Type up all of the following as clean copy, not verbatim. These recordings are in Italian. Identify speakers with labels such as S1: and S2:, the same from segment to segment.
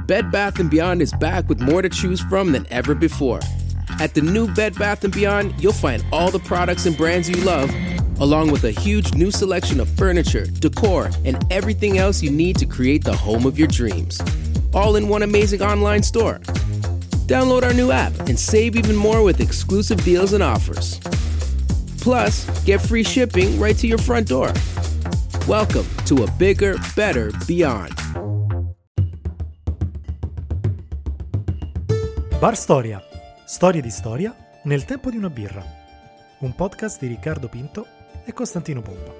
S1: Bed Bath & Beyond is back with more to choose from than ever before. At the new Bed Bath & Beyond, you'll find all the products and brands you love, along with a huge new selection of furniture, decor, and everything else you need to create the home of your dreams. All in one amazing online store. Download our new app and save even more with exclusive deals and offers. Plus, get free shipping right to your front door. Welcome to a bigger, better Beyond.
S2: Bar Storia. Storie di storia nel tempo di una birra. Un podcast di Riccardo Pinto e Costantino Pompa.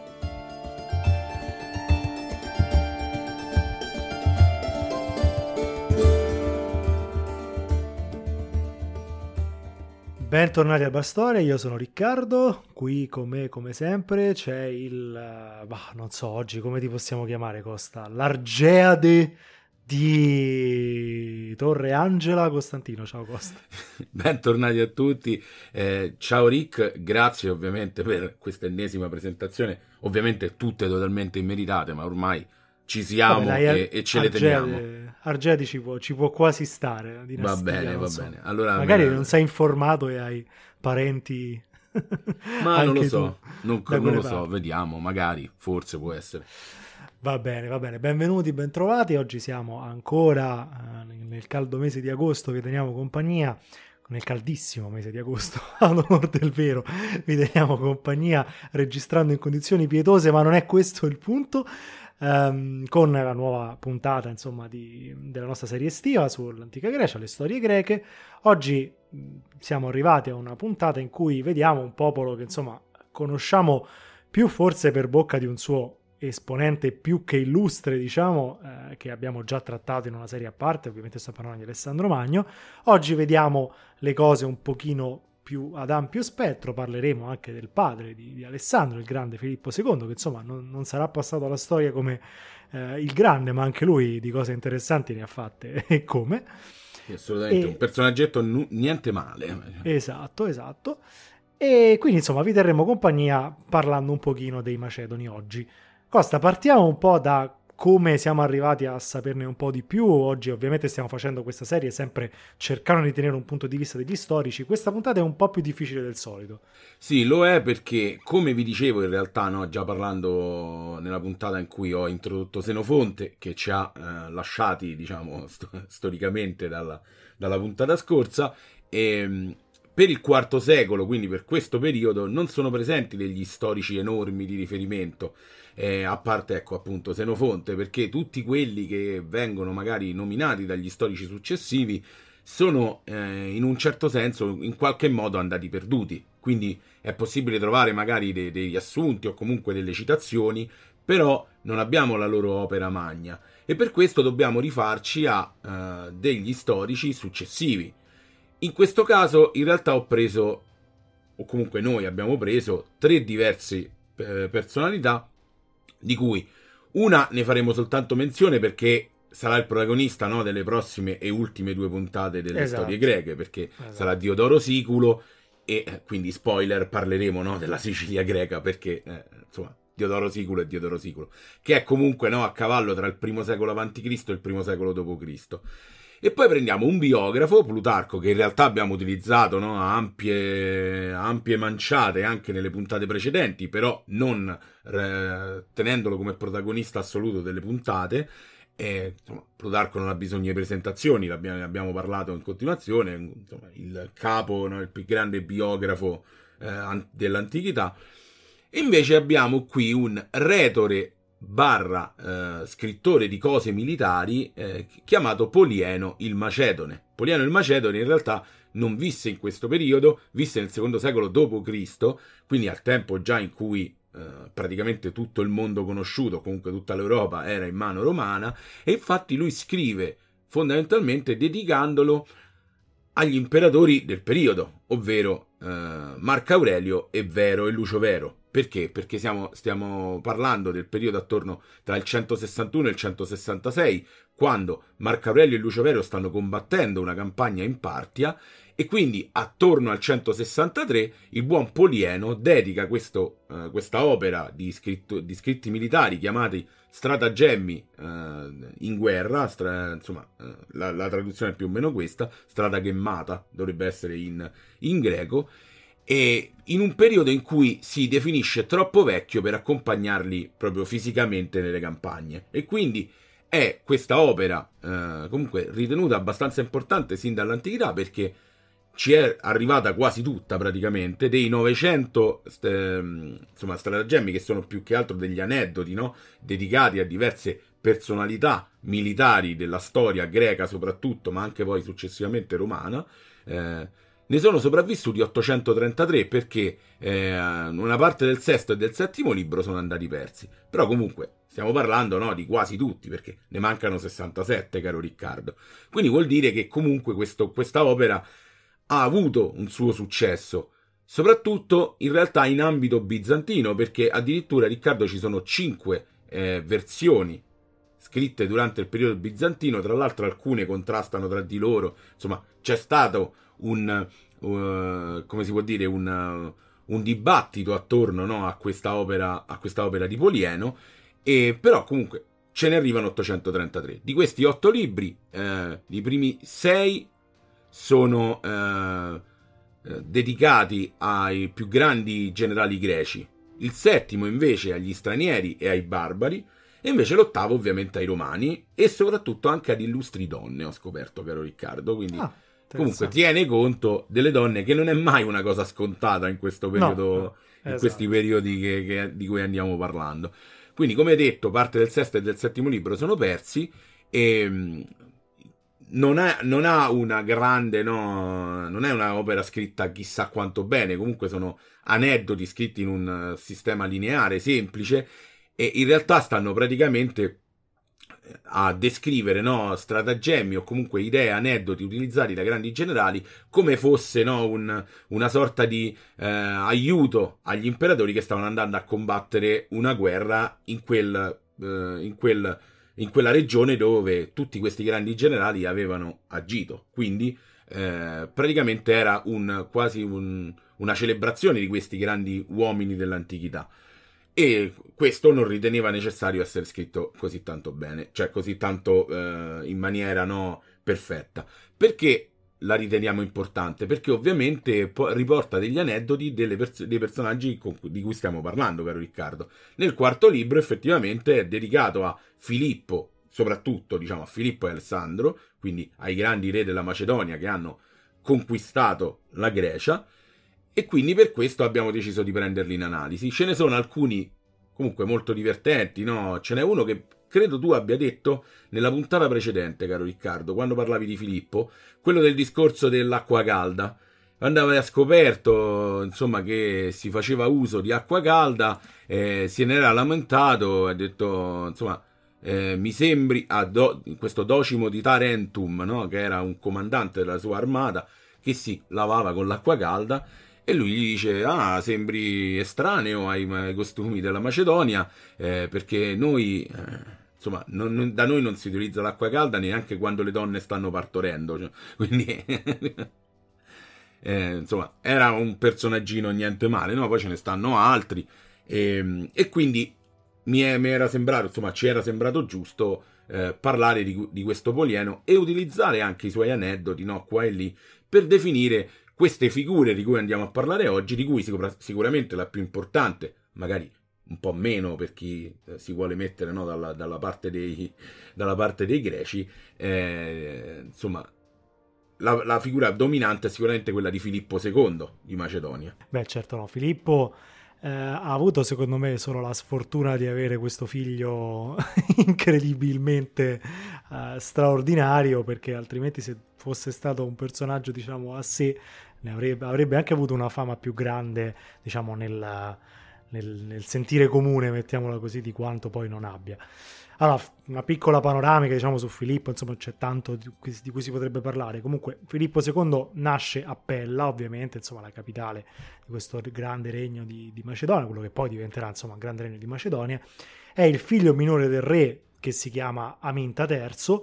S2: Bentornati a Bar Storia, io sono Riccardo, qui con me come sempre c'è non so oggi come ti possiamo chiamare, Costa, l'Argeade di Torre Angela. Costantino, ciao Costa.
S3: Bentornati a tutti, ciao Rick, grazie ovviamente per questa ennesima presentazione, ovviamente tutte totalmente immeritate, ma ormai ci siamo. E ce le teniamo.
S2: Argeade ci può quasi stare.
S3: Va bene. Allora,
S2: magari non sei informato e hai parenti.
S3: Ma non lo so, non lo so, vediamo, magari, forse può essere.
S2: Va bene, benvenuti, bentrovati. Oggi siamo ancora nel caldo mese di agosto, vi teniamo compagnia, nel caldissimo mese di agosto, ad onor del vero, vi teniamo compagnia registrando in condizioni pietose, ma non è questo il punto, con la nuova puntata, insomma, della nostra serie estiva sull'antica Grecia, le storie greche. Oggi siamo arrivati a una puntata in cui vediamo un popolo che, insomma, conosciamo più forse per bocca di un suo esponente più che illustre, diciamo, che abbiamo già trattato in una serie a parte, ovviamente sto parlando di Alessandro Magno. Oggi vediamo le cose un pochino più ad ampio spettro, parleremo anche del padre di Alessandro, il grande Filippo II, che insomma non sarà passato alla storia come il grande, ma anche lui di cose interessanti ne ha fatte e come.
S3: Assolutamente, un personaggetto niente male.
S2: Esatto. E quindi insomma vi terremo compagnia parlando un pochino dei Macedoni oggi. Costa, partiamo un po' da come siamo arrivati a saperne un po' di più. Oggi ovviamente stiamo facendo questa serie sempre cercando di tenere un punto di vista degli storici. Questa puntata è un po' più difficile del solito.
S3: Sì, lo è perché, come vi dicevo in realtà, no, già parlando nella puntata in cui ho introdotto Senofonte, che ci ha lasciati, diciamo, storicamente dalla puntata scorsa, per il IV secolo, quindi per questo periodo, non sono presenti degli storici enormi di riferimento, a parte, ecco, appunto Senofonte, perché tutti quelli che vengono magari nominati dagli storici successivi sono in un certo senso in qualche modo andati perduti, quindi è possibile trovare magari degli assunti o comunque delle citazioni, però non abbiamo la loro opera magna e per questo dobbiamo rifarci a degli storici successivi. In questo caso in realtà ho preso, o comunque noi abbiamo preso, tre diverse personalità, di cui una ne faremo soltanto menzione perché sarà il protagonista, no, delle prossime e ultime due puntate delle storie greche, perché sarà Diodoro Siculo e quindi spoiler, parleremo, no, della Sicilia greca, perché insomma Diodoro Siculo è Diodoro Siculo, che è comunque, no, a cavallo tra il primo secolo a.C. e il primo secolo d.C. E poi prendiamo un biografo, Plutarco, che in realtà abbiamo utilizzato, no, a ampie manciate anche nelle puntate precedenti, però non tenendolo come protagonista assoluto delle puntate. Insomma, Plutarco non ha bisogno di presentazioni, ne abbiamo parlato in continuazione, insomma, il capo, no, il più grande biografo dell'antichità. E invece abbiamo qui un retore / scrittore di cose militari chiamato Polieno il Macedone. Polieno il Macedone in realtà non visse in questo periodo, visse nel secondo secolo d.C., quindi al tempo già in cui praticamente tutto il mondo conosciuto, comunque tutta l'Europa, era in mano romana, e infatti lui scrive fondamentalmente dedicandolo agli imperatori del periodo, ovvero Marco Aurelio e Vero e Lucio Vero. Perché? Perché stiamo parlando del periodo attorno tra il 161 e il 166, quando Marco Aurelio e Lucio Vero stanno combattendo una campagna in Partia E quindi attorno al 163 il buon Polieno dedica questa opera di scritti militari chiamati stratagemmi in guerra, la traduzione è più o meno questa, stratagemmata dovrebbe essere in greco, e in un periodo in cui si definisce troppo vecchio per accompagnarli proprio fisicamente nelle campagne, e quindi è questa opera comunque ritenuta abbastanza importante sin dall'antichità, perché ci è arrivata quasi tutta praticamente, dei 900 stratagemmi, che sono più che altro degli aneddoti, no? Dedicati a diverse personalità militari della storia greca soprattutto, ma anche poi successivamente romana. Ne sono sopravvissuti 833 perché una parte del sesto e del settimo libro sono andati persi, però comunque stiamo parlando, no, di quasi tutti, perché ne mancano 67, caro Riccardo. Quindi vuol dire che comunque questa opera ha avuto un suo successo, soprattutto in realtà in ambito bizantino, perché addirittura, Riccardo, ci sono 5 versioni scritte durante il periodo bizantino, tra l'altro alcune contrastano tra di loro, insomma c'è stato come si può dire, un dibattito attorno, no, a questa opera di Polieno, e però comunque ce ne arrivano 833. Di questi 8 libri, i primi 6 sono dedicati ai più grandi generali greci, il settimo invece agli stranieri e ai barbari, e invece l'ottavo ovviamente ai romani, e soprattutto anche ad illustri donne, ho scoperto, caro Riccardo, quindi comunque tiene conto delle donne, che non è mai una cosa scontata in questo periodo, in questi periodi di cui andiamo parlando. Quindi, come detto, parte del sesto e del settimo libro sono persi, e non ha una grande, no, non è una opera scritta chissà quanto bene, comunque sono aneddoti scritti in un sistema lineare semplice, e in realtà stanno praticamente a descrivere, no, stratagemmi o comunque idee, aneddoti utilizzati da grandi generali, come fosse, no, una sorta di aiuto agli imperatori che stavano andando a combattere una guerra in quella regione dove tutti questi grandi generali avevano agito. Quindi praticamente era quasi una celebrazione di questi grandi uomini dell'antichità, e questo non riteneva necessario essere scritto così tanto bene, cioè così tanto in maniera, no, perfetta. Perché la riteniamo importante? Perché ovviamente riporta degli aneddoti dei personaggi di cui stiamo parlando, caro Riccardo. Nel quarto libro effettivamente è dedicato a Filippo, soprattutto diciamo a Filippo e Alessandro, quindi ai grandi re della Macedonia che hanno conquistato la Grecia, e quindi per questo abbiamo deciso di prenderli in analisi. Ce ne sono alcuni comunque molto divertenti, no? Ce n'è uno che credo tu abbia detto nella puntata precedente, caro Riccardo, quando parlavi di Filippo, quello del discorso dell'acqua calda. Andava scoperto, insomma, che si faceva uso di acqua calda, se ne era lamentato, ha detto, insomma, mi sembri questo Docimo di Tarentum, no? Che era un comandante della sua armata, che si lavava con l'acqua calda, e lui gli dice: sembri estraneo ai costumi della Macedonia, perché noi, insomma, da noi non si utilizza l'acqua calda neanche quando le donne stanno partorendo, cioè, quindi insomma, era un personaggino niente male, no? Poi ce ne stanno altri, e quindi mi era sembrato, insomma, ci era sembrato giusto parlare di questo Polieno e utilizzare anche i suoi aneddoti, no, qua e lì, per definire queste figure di cui andiamo a parlare oggi, di cui sicuramente la più importante, magari un po' meno per chi si vuole mettere, no, dalla parte dei greci, insomma, la figura dominante è sicuramente quella di Filippo II di Macedonia.
S2: Beh, certo, no, Filippo ha avuto, secondo me, solo la sfortuna di avere questo figlio incredibilmente straordinario, perché altrimenti, se fosse stato un personaggio, diciamo, a sé, avrebbe anche avuto una fama più grande, diciamo, nel sentire comune, mettiamola così, di quanto poi non abbia. Allora, una piccola panoramica, diciamo, su Filippo, insomma, c'è tanto di cui si potrebbe parlare. Comunque, Filippo II nasce a Pella, ovviamente, insomma, la capitale di questo grande regno di Macedonia, quello che poi diventerà, insomma, un grande regno di Macedonia. È il figlio minore del re, che si chiama Aminta III,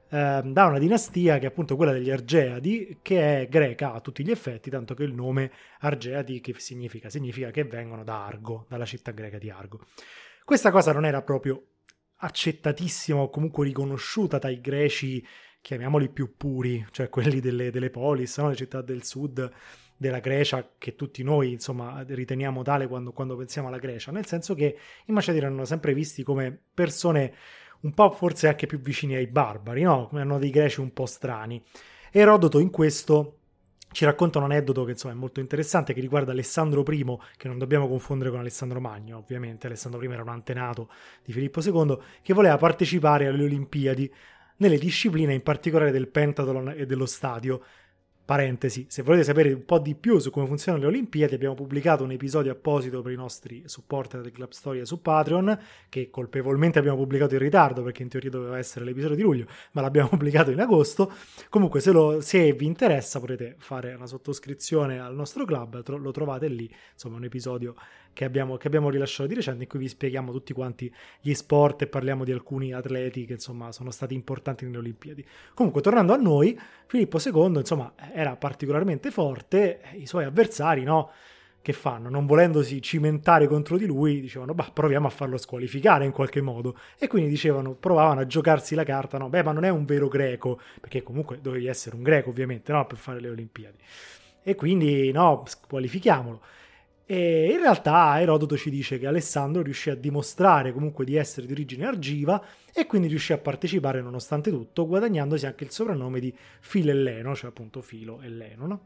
S2: da una dinastia che è appunto quella degli Argeadi, che è greca a tutti gli effetti, tanto che il nome Argeadi che significa che vengono da Argo, dalla città greca di Argo. Questa cosa non era proprio accettatissima o comunque riconosciuta dai greci, chiamiamoli più puri, cioè quelli delle polis, no? Le città del sud della Grecia, che tutti noi insomma riteniamo tale quando pensiamo alla Grecia, nel senso che i Macedoni erano sempre visti come persone un po' forse anche più vicini ai barbari, no? Erano dei greci un po' strani. Erodoto in questo ci racconta un aneddoto che insomma è molto interessante, che riguarda Alessandro I, che non dobbiamo confondere con Alessandro Magno, ovviamente. Alessandro I era un antenato di Filippo II, che voleva partecipare alle Olimpiadi nelle discipline in particolare del pentathlon e dello stadio. Parentesi, se volete sapere un po' di più su come funzionano le Olimpiadi, abbiamo pubblicato un episodio apposito per i nostri supporter del Club Storia su Patreon, che colpevolmente abbiamo pubblicato in ritardo, perché in teoria doveva essere l'episodio di luglio, ma l'abbiamo pubblicato in agosto. Comunque se vi interessa potete fare una sottoscrizione al nostro club, lo trovate lì, insomma un episodio che abbiamo rilasciato di recente, in cui vi spieghiamo tutti quanti gli sport e parliamo di alcuni atleti che insomma sono stati importanti nelle Olimpiadi. Comunque, tornando a noi, Filippo II insomma era particolarmente forte, i suoi avversari, no, che fanno? Non volendosi cimentare contro di lui, dicevano, bah, proviamo a farlo squalificare in qualche modo, e quindi provavano a giocarsi la carta, no, beh, ma non è un vero greco, perché comunque dovevi essere un greco ovviamente, no, per fare le Olimpiadi, e quindi no, squalifichiamolo. E in realtà Erodoto ci dice che Alessandro riuscì a dimostrare comunque di essere di origine argiva e quindi riuscì a partecipare nonostante tutto, guadagnandosi anche il soprannome di Filelleno, cioè appunto Filo e Leno, no?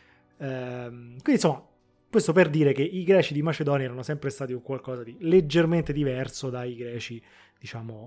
S2: Quindi insomma, questo per dire che i greci di Macedonia erano sempre stati un qualcosa di leggermente diverso dai greci, diciamo,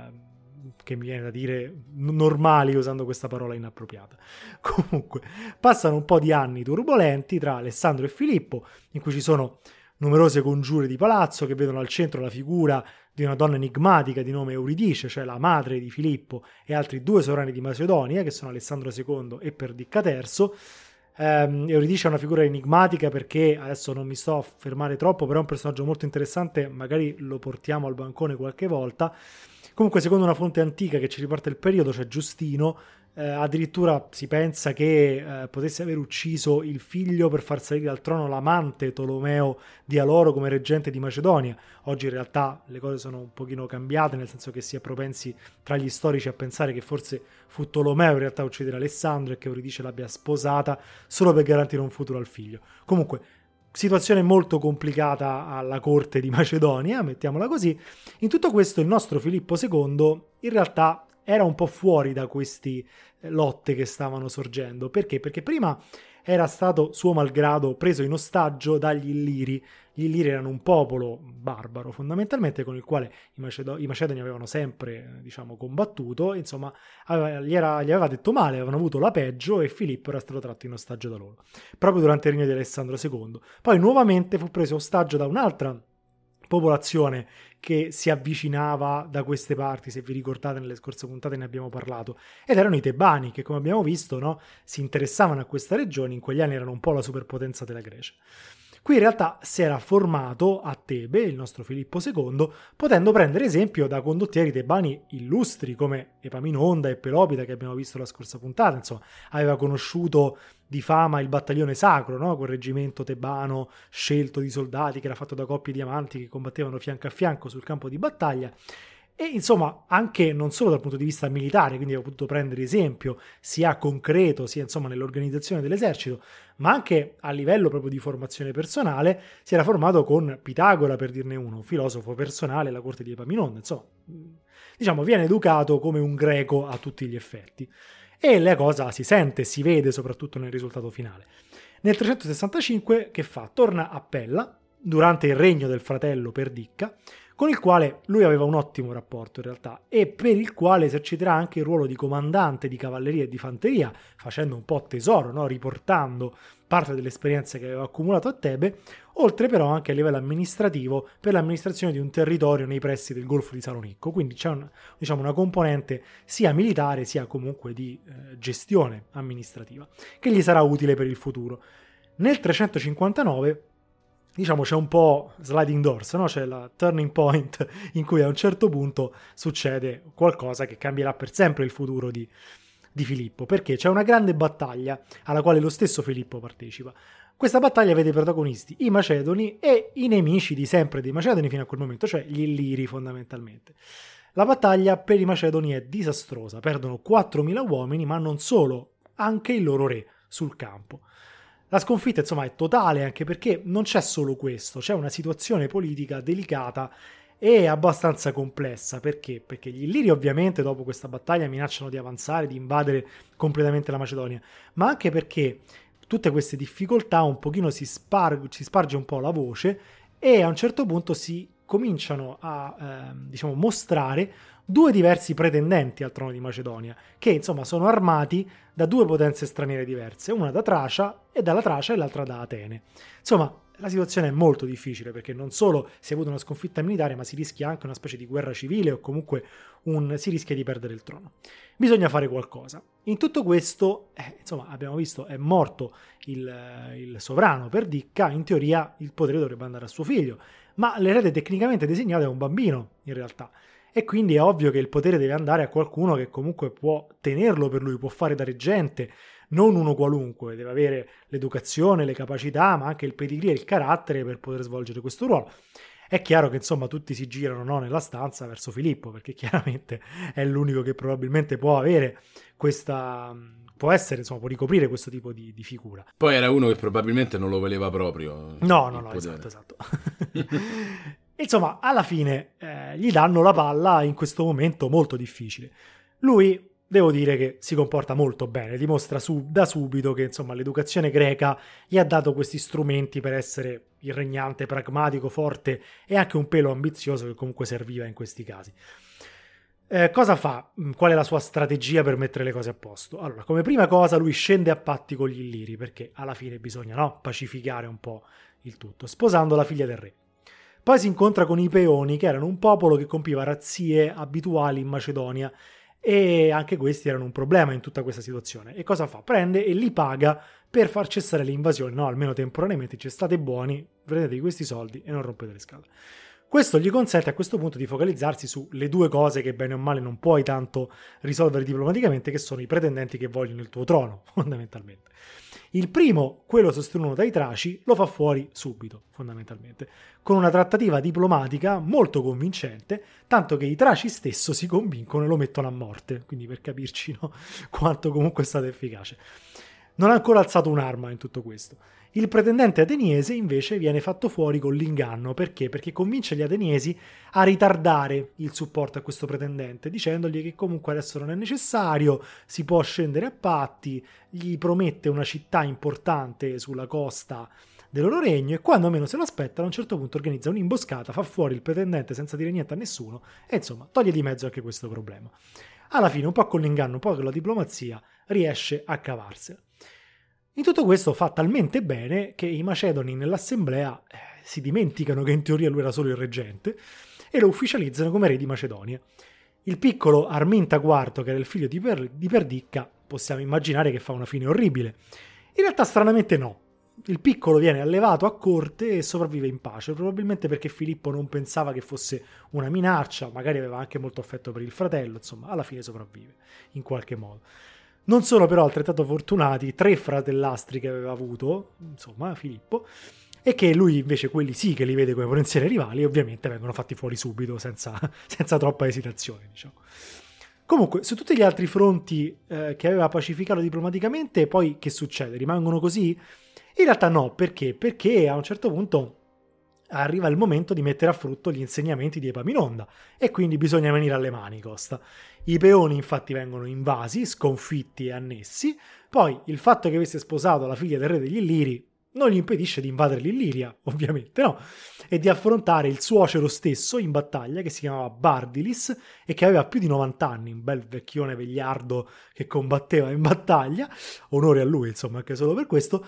S2: che mi viene da dire normali, usando questa parola inappropriata. Comunque, passano un po' di anni turbolenti tra Alessandro e Filippo, in cui ci sono numerose congiure di palazzo che vedono al centro la figura di una donna enigmatica di nome Euridice, cioè la madre di Filippo, e altri due sovrani di Macedonia, che sono Alessandro II e Perdicca III. Euridice è una figura enigmatica perché, adesso non mi sto a fermare troppo, però è un personaggio molto interessante, magari lo portiamo al bancone qualche volta. Comunque, secondo una fonte antica che ci riporta il periodo, cioè Giustino, addirittura si pensa che potesse aver ucciso il figlio per far salire al trono l'amante Tolomeo di Aloro come reggente di Macedonia. Oggi in realtà le cose sono un pochino cambiate, nel senso che si è propensi tra gli storici a pensare che forse fu Tolomeo in realtà a uccidere Alessandro e che Euridice l'abbia sposata solo per garantire un futuro al figlio. Comunque, situazione molto complicata alla corte di Macedonia, mettiamola così. In tutto questo il nostro Filippo II in realtà era un po' fuori da queste lotte che stavano sorgendo. Perché? Perché prima era stato, suo malgrado, preso in ostaggio dagli Illiri. Gli Illiri erano un popolo barbaro, fondamentalmente, con il quale i Macedoni avevano sempre, diciamo, combattuto. Insomma, gli aveva detto male, avevano avuto la peggio, e Filippo era stato tratto in ostaggio da loro, proprio durante il regno di Alessandro II. Poi nuovamente fu preso ostaggio da un'altra popolazione che si avvicinava da queste parti, se vi ricordate nelle scorse puntate ne abbiamo parlato, ed erano i Tebani, che come abbiamo visto, no, si interessavano a questa regione, in quegli anni erano un po' la superpotenza della Grecia. Qui in realtà si era formato a Tebe il nostro Filippo II, potendo prendere esempio da condottieri tebani illustri come Epaminonda e Pelopida, che abbiamo visto la scorsa puntata. Insomma, aveva conosciuto di fama il battaglione sacro, no? Quel reggimento tebano scelto di soldati che era fatto da coppie di amanti che combattevano fianco a fianco sul campo di battaglia. E insomma, anche non solo dal punto di vista militare, quindi aveva potuto prendere esempio sia concreto, sia insomma nell'organizzazione dell'esercito, ma anche a livello proprio di formazione personale. Si era formato con Pitagora, per dirne uno, un filosofo personale alla corte di Epaminonda. Insomma, diciamo, viene educato come un greco a tutti gli effetti. E la cosa si sente, si vede soprattutto nel risultato finale. Nel 365 che fa? Torna a Pella, durante il regno del fratello Perdicca, con il quale lui aveva un ottimo rapporto in realtà, e per il quale eserciterà anche il ruolo di comandante di cavalleria e di fanteria, facendo un po' tesoro, no? Riportando parte delle esperienze che aveva accumulato a Tebe, oltre però anche a livello amministrativo per l'amministrazione di un territorio nei pressi del Golfo di Salonicco. Quindi c'è una componente sia militare sia comunque di gestione amministrativa che gli sarà utile per il futuro. Nel 359 diciamo c'è un po' sliding doors, no? C'è la turning point in cui a un certo punto succede qualcosa che cambierà per sempre il futuro di Filippo, perché c'è una grande battaglia alla quale lo stesso Filippo partecipa. Questa battaglia vede protagonisti i Macedoni e i nemici di sempre dei Macedoni fino a quel momento, cioè gli Illiri fondamentalmente. La battaglia per i Macedoni è disastrosa, perdono 4.000 uomini, ma non solo, anche il loro re sul campo. La sconfitta, insomma, è totale, anche perché non c'è solo questo, c'è una situazione politica delicata e abbastanza complessa. Perché? Perché gli Illiri ovviamente dopo questa battaglia minacciano di avanzare, di invadere completamente la Macedonia, ma anche perché tutte queste difficoltà un pochino ci sparge un po' la voce e a un certo punto si cominciano a diciamo mostrare due diversi pretendenti al trono di Macedonia, che insomma sono armati da due potenze straniere diverse, una da Tracia e l'altra da Atene. Insomma, la situazione è molto difficile perché non solo si è avuta una sconfitta militare, ma si rischia anche una specie di guerra civile o comunque si rischia di perdere il trono. Bisogna fare qualcosa. In tutto questo, insomma, abbiamo visto, è morto il sovrano Perdicca, in teoria il potere dovrebbe andare a suo figlio, ma l'erede tecnicamente designato è un bambino, in realtà. E quindi è ovvio che il potere deve andare a qualcuno che comunque può tenerlo per lui, può fare da reggente, non uno qualunque, deve avere l'educazione, le capacità, ma anche il pedigree e il carattere per poter svolgere questo ruolo. È chiaro che insomma tutti si girano, no, nella stanza verso Filippo, perché chiaramente è l'unico che probabilmente può avere questa, può essere, insomma, può ricoprire questo tipo di figura.
S3: Poi era uno che probabilmente non lo voleva proprio.
S2: No, esatto. Insomma, alla fine gli danno la palla in questo momento molto difficile. Lui, devo dire che si comporta molto bene, dimostra da subito che insomma l'educazione greca gli ha dato questi strumenti per essere il regnante pragmatico, forte e anche un pelo ambizioso che comunque serviva in questi casi. Cosa fa? Qual è la sua strategia per mettere le cose a posto? Allora, come prima cosa lui scende a patti con gli Illiri, perché alla fine bisogna, no, pacificare un po' il tutto, sposando la figlia del re. Poi si incontra con i Peoni, che erano un popolo che compiva razzie abituali in Macedonia, e anche questi erano un problema in tutta questa situazione. E cosa fa? Prende e li paga per far cessare le invasioni, no, almeno temporaneamente, cioè state buoni, prendetevi questi soldi e non rompete le scatole. Questo gli consente a questo punto di focalizzarsi sulle due cose che bene o male non puoi tanto risolvere diplomaticamente, che sono i pretendenti che vogliono il tuo trono, fondamentalmente. Il primo, quello sostenuto dai Traci, lo fa fuori subito, fondamentalmente, con una trattativa diplomatica molto convincente, tanto che i Traci stesso si convincono e lo mettono a morte, quindi per capirci, no, quanto comunque è stato efficace. Non ha ancora alzato un'arma in tutto questo. Il pretendente ateniese invece viene fatto fuori con l'inganno. Perché? Perché convince gli ateniesi a ritardare il supporto a questo pretendente, dicendogli che comunque adesso non è necessario, si può scendere a patti, gli promette una città importante sulla costa del loro regno e quando meno se lo aspettano a un certo punto organizza un'imboscata, fa fuori il pretendente senza dire niente a nessuno e insomma toglie di mezzo anche questo problema. Alla fine, un po' con l'inganno, un po' con la diplomazia, riesce a cavarsela. In tutto questo fa talmente bene che i Macedoni nell'assemblea si dimenticano che in teoria lui era solo il reggente e lo ufficializzano come re di Macedonia. Il piccolo Arminta IV, che era il figlio di Perdicca, possiamo immaginare che fa una fine orribile. In realtà stranamente no. Il piccolo viene allevato a corte e sopravvive in pace, probabilmente perché Filippo non pensava che fosse una minaccia, magari aveva anche molto affetto per il fratello, insomma, alla fine sopravvive in qualche modo. Non sono però altrettanto fortunati 3 fratellastri che aveva avuto, insomma, Filippo, e che lui invece quelli sì che li vede come potenziali rivali e ovviamente vengono fatti fuori subito, senza troppa esitazione, diciamo. Comunque, su tutti gli altri fronti che aveva pacificato diplomaticamente, poi che succede? Rimangono così? In realtà no, perché? Perché a un certo punto arriva il momento di mettere a frutto gli insegnamenti di Epaminonda e quindi bisogna venire alle mani, costa. I Peoni infatti vengono invasi, sconfitti e annessi, poi il fatto che avesse sposato la figlia del re degli Illiri non gli impedisce di invadere l'Illiria, ovviamente no, e di affrontare il suocero stesso in battaglia che si chiamava Bardilis e che aveva più di 90 anni, un bel vecchione vegliardo che combatteva in battaglia, onore a lui insomma anche solo per questo,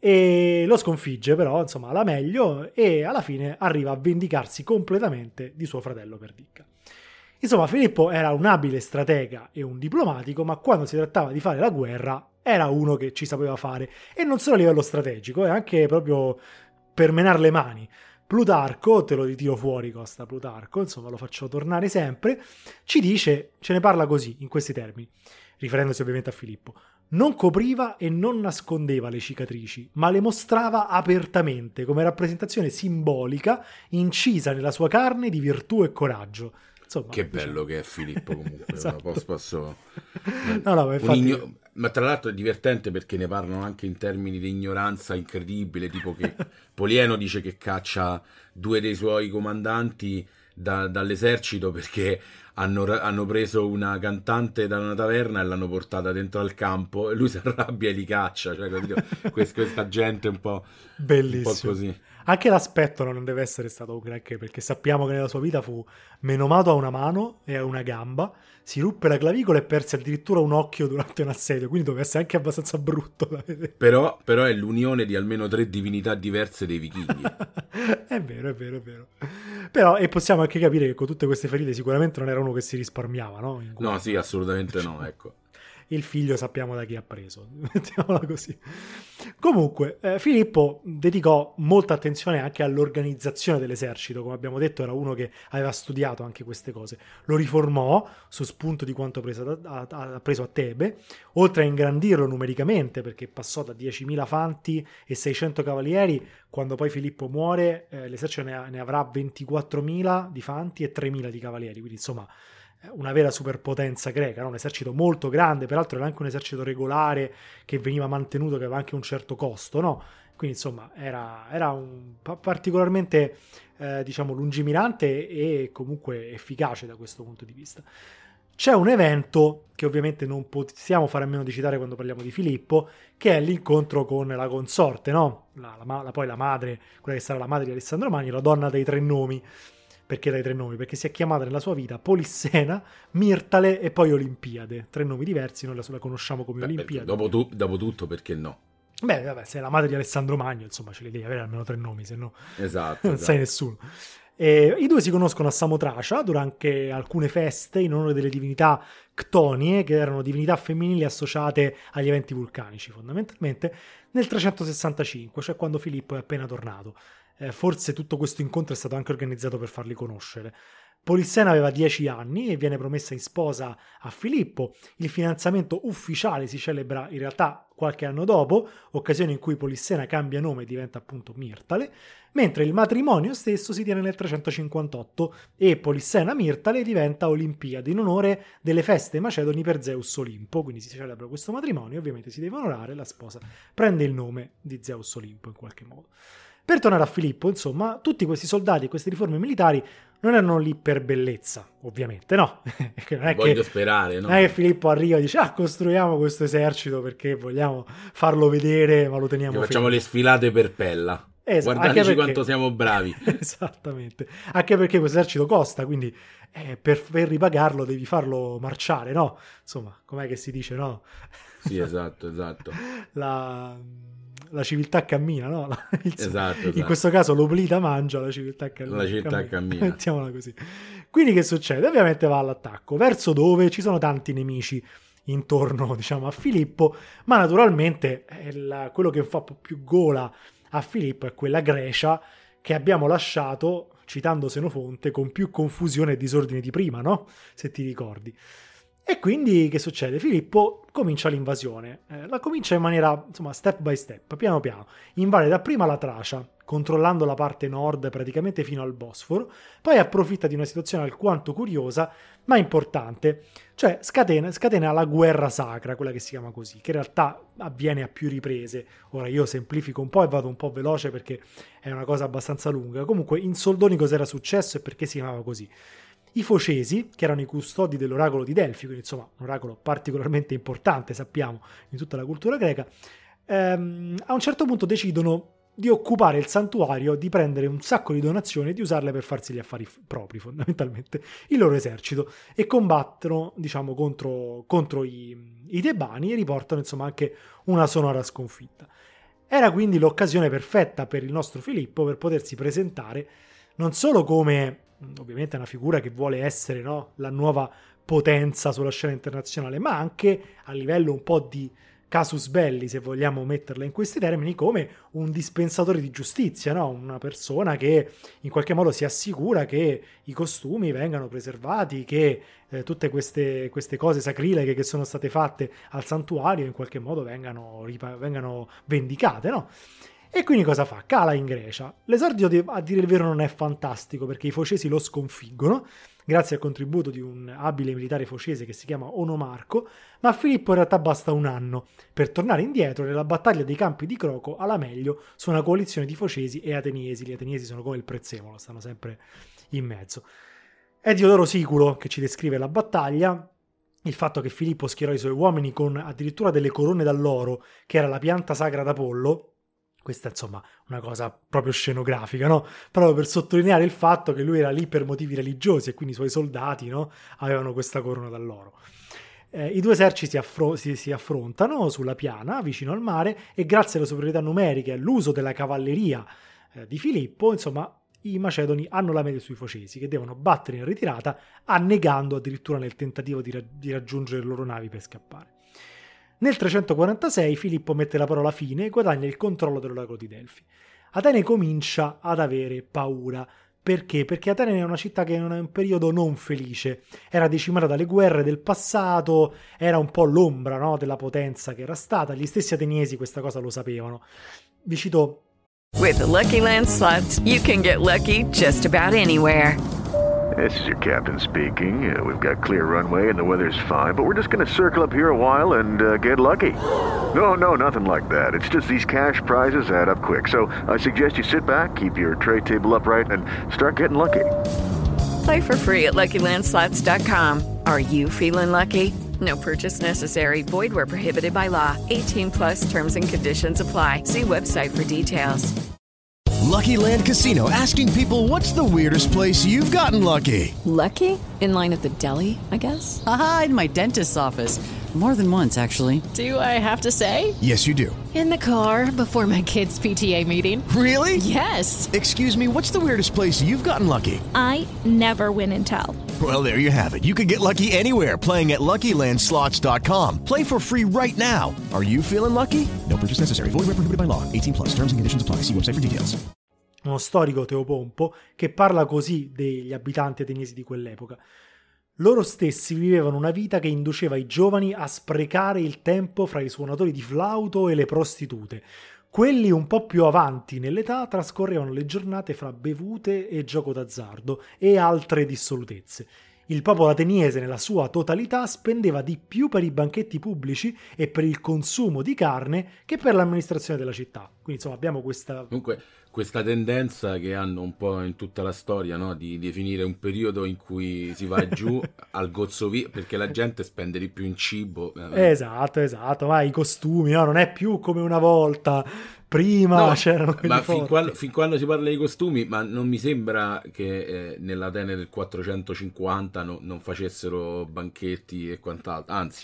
S2: e lo sconfigge però insomma alla meglio e alla fine arriva a vendicarsi completamente di suo fratello Perdicca. Insomma, Filippo era un abile stratega e un diplomatico, ma quando si trattava di fare la guerra era uno che ci sapeva fare, e non solo a livello strategico, anche proprio per menare le mani. Plutarco, te lo ritiro fuori Costa Plutarco, insomma lo faccio tornare sempre, ci dice, ce ne parla così, in questi termini, riferendosi ovviamente a Filippo: non copriva e non nascondeva le cicatrici, ma le mostrava apertamente come rappresentazione simbolica incisa nella sua carne di virtù e coraggio. Insomma,
S3: che bello che è Filippo comunque.
S2: Esatto.
S3: Posso...
S2: No, infatti...
S3: Ma tra l'altro è divertente perché ne parlano anche in termini di ignoranza incredibile, tipo che Polieno dice che caccia 2 dei suoi comandanti dall'esercito perché hanno preso una cantante da una taverna e l'hanno portata dentro al campo e lui si arrabbia e li caccia, cioè, capito? Questa gente un po',
S2: bellissimo.
S3: Un po' così.
S2: Anche l'aspetto non deve essere stato un granché, perché sappiamo che nella sua vita fu menomato a una mano e a una gamba, si ruppe la clavicola e perse addirittura un occhio durante un assedio, quindi doveva essere anche abbastanza brutto da vedere.
S3: Però è l'unione di almeno 3 divinità diverse dei vichinghi.
S2: È vero. Però, e possiamo anche capire che con tutte queste ferite sicuramente non era uno che si risparmiava, no?
S3: No, sì, assolutamente no, ecco.
S2: Il figlio sappiamo da chi ha preso, mettiamola così. Comunque, Filippo dedicò molta attenzione anche all'organizzazione dell'esercito, come abbiamo detto era uno che aveva studiato anche queste cose. Lo riformò su spunto di quanto ha preso a Tebe, oltre a ingrandirlo numericamente, perché passò da 10.000 fanti e 600 cavalieri, quando poi Filippo muore l'esercito ne avrà 24.000 di fanti e 3.000 di cavalieri, quindi insomma una vera superpotenza greca, no? Un esercito molto grande, peraltro era anche un esercito regolare che veniva mantenuto, che aveva anche un certo costo, no? Quindi insomma era un particolarmente diciamo lungimirante e comunque efficace da questo punto di vista. C'è un evento che ovviamente non possiamo fare a meno di citare quando parliamo di Filippo, che è l'incontro con la consorte, no? Poi la madre, quella che sarà la madre di Alessandro Magno, la donna dei 3 nomi. Perché dai 3 nomi? Perché si è chiamata nella sua vita Polissena, Mirtale e poi Olimpiade. 3 nomi diversi, noi la conosciamo come Olimpiade.
S3: Dopo tutto, perché no?
S2: Beh, vabbè, sei la madre di Alessandro Magno, insomma, ce li devi avere almeno 3 nomi, se no
S3: esatto.
S2: sei nessuno. I 2 si conoscono a Samotracia durante alcune feste in onore delle divinità ctonie, che erano divinità femminili associate agli eventi vulcanici, fondamentalmente, nel 365, cioè quando Filippo è appena tornato. Forse tutto questo incontro è stato anche organizzato per farli conoscere. Polissena aveva 10 anni e viene promessa in sposa a Filippo. Il fidanzamento ufficiale si celebra in realtà qualche anno dopo, occasione in cui Polissena cambia nome e diventa appunto Mirtale, mentre il matrimonio stesso si tiene nel 358 e Polissena-Mirtale diventa Olimpiade in onore delle feste macedoni per Zeus Olimpo, quindi si celebra questo matrimonio, ovviamente si deve onorare, la sposa prende il nome di Zeus Olimpo in qualche modo. Per tornare a Filippo, insomma, tutti questi soldati e queste riforme militari non erano lì per bellezza, ovviamente, no.
S3: Voglio sperare, no?
S2: Non è che Filippo arriva e dice costruiamo questo esercito perché vogliamo farlo vedere, ma lo teniamo fermo.
S3: Facciamo le sfilate per Pella. Guardateci quanto siamo bravi.
S2: Esattamente. Anche perché questo esercito costa, quindi per ripagarlo devi farlo marciare, no? Insomma, com'è che si dice, no?
S3: Sì, esatto.
S2: La civiltà cammina, no?
S3: Esatto.
S2: In questo caso l'oblita mangia, la civiltà cammina.
S3: La civiltà cammina.
S2: Mettiamola così. Quindi che succede? Ovviamente va all'attacco, verso dove ci sono tanti nemici intorno, diciamo, a Filippo, ma naturalmente quello che fa più gola a Filippo è quella Grecia che abbiamo lasciato, citando Senofonte, con più confusione e disordine di prima, no? Se ti ricordi. E quindi che succede? Filippo comincia l'invasione, la comincia in maniera, insomma, step by step, piano piano, invade dapprima la Tracia, controllando la parte nord praticamente fino al Bosforo, poi approfitta di una situazione alquanto curiosa, ma importante, cioè scatena la guerra sacra, quella che si chiama così, che in realtà avviene a più riprese. Ora io semplifico un po' e vado un po' veloce perché è una cosa abbastanza lunga. Comunque in soldoni cos'era successo e perché si chiamava così? I Focesi, che erano i custodi dell'oracolo di Delfi, quindi insomma un oracolo particolarmente importante, sappiamo, in tutta la cultura greca, a un certo punto decidono di occupare il santuario, di prendere un sacco di donazioni e di usarle per farsi gli affari propri, fondamentalmente, il loro esercito, e combattono, diciamo, contro i tebani e riportano, insomma, anche una sonora sconfitta. Era quindi l'occasione perfetta per il nostro Filippo per potersi presentare non solo come ovviamente una figura che vuole essere, no, la nuova potenza sulla scena internazionale, ma anche a livello un po' di casus belli, se vogliamo metterla in questi termini, come un dispensatore di giustizia, no? Una persona che in qualche modo si assicura che i costumi vengano preservati, che tutte queste cose sacrileghe che sono state fatte al santuario in qualche modo vengano vendicate, no? E quindi cosa fa? Cala in Grecia. L'esordio, a dire il vero, non è fantastico, perché i focesi lo sconfiggono, grazie al contributo di un abile militare focese che si chiama Onomarco, ma a Filippo in realtà basta un anno per tornare indietro nella battaglia dei campi di Croco alla meglio su una coalizione di focesi e ateniesi. Gli ateniesi sono come il prezzemolo, stanno sempre in mezzo. È Diodoro Siculo che ci descrive la battaglia, il fatto che Filippo schierò i suoi uomini con addirittura delle corone d'alloro, che era la pianta sacra d'Apollo. Questa è insomma una cosa proprio scenografica, no? Proprio per sottolineare il fatto che lui era lì per motivi religiosi e quindi i suoi soldati, no? Avevano questa corona d'alloro. I due eserciti si affrontano sulla piana vicino al mare e grazie alle superiorità numeriche e all'uso della cavalleria di Filippo, insomma, i macedoni hanno la meglio sui focesi, che devono battere in ritirata, annegando addirittura nel tentativo di raggiungere le loro navi per scappare. Nel 346 Filippo mette la parola fine e guadagna il controllo dell'oracolo di Delfi. Atene comincia ad avere paura. Perché? Perché Atene è una città che è in un periodo non felice. Era decimata dalle guerre del passato, era un po' l'ombra, no, della potenza che era stata. Gli stessi ateniesi questa cosa lo sapevano. Vi cito:
S4: With the Lucky Land Slots, you can get lucky just about anywhere.
S5: This is your captain speaking. We've got clear runway and the weather's fine, but we're just going to circle up here a while and get lucky. No, nothing like that. It's just these cash prizes add up quick. So I suggest you sit back, keep your tray table upright, and start getting lucky.
S4: Play for free at LuckyLandSlots.com. Are you feeling lucky? No purchase necessary. Void where prohibited by law. 18 plus terms and conditions apply. See website for details.
S6: Lucky Land Casino, asking people, what's the weirdest place you've gotten lucky?
S7: Lucky? In line at the deli, I guess?
S8: Aha, in my dentist's office. More than once, actually.
S7: Do I have to say?
S6: Yes, you do.
S7: In the car before my kids' PTA meeting.
S6: Really?
S7: Yes.
S6: Excuse me, what's the weirdest place you've gotten lucky?
S9: I never win and tell.
S6: Well, there you have it. You can get lucky anywhere, playing at LuckyLandSlots.com. Play for free right now. Are you feeling lucky? No purchase necessary. Void where prohibited by law. 18 plus. Terms and conditions apply. See website for details.
S2: Uno storico, Teopompo, che parla così degli abitanti ateniesi di quell'epoca. Loro stessi vivevano una vita che induceva i giovani a sprecare il tempo fra i suonatori di flauto e le prostitute. Quelli un po' più avanti nell'età trascorrevano le giornate fra bevute e gioco d'azzardo e altre dissolutezze. Il popolo ateniese nella sua totalità spendeva di più per i banchetti pubblici e per il consumo di carne che per l'amministrazione della città. Quindi insomma abbiamo questa...
S3: Comunque questa tendenza che hanno un po' in tutta la storia, no? Di definire un periodo in cui si va giù al gozzo via, perché la gente spende di più in cibo.
S2: Esatto, ma i costumi, no? Non è più come una volta. Prima
S3: no,
S2: c'erano quelli
S3: ma
S2: forti.
S3: fin quando si parla di costumi, ma non mi sembra che nell'Atene del 450 non facessero banchetti e quant'altro, anzi.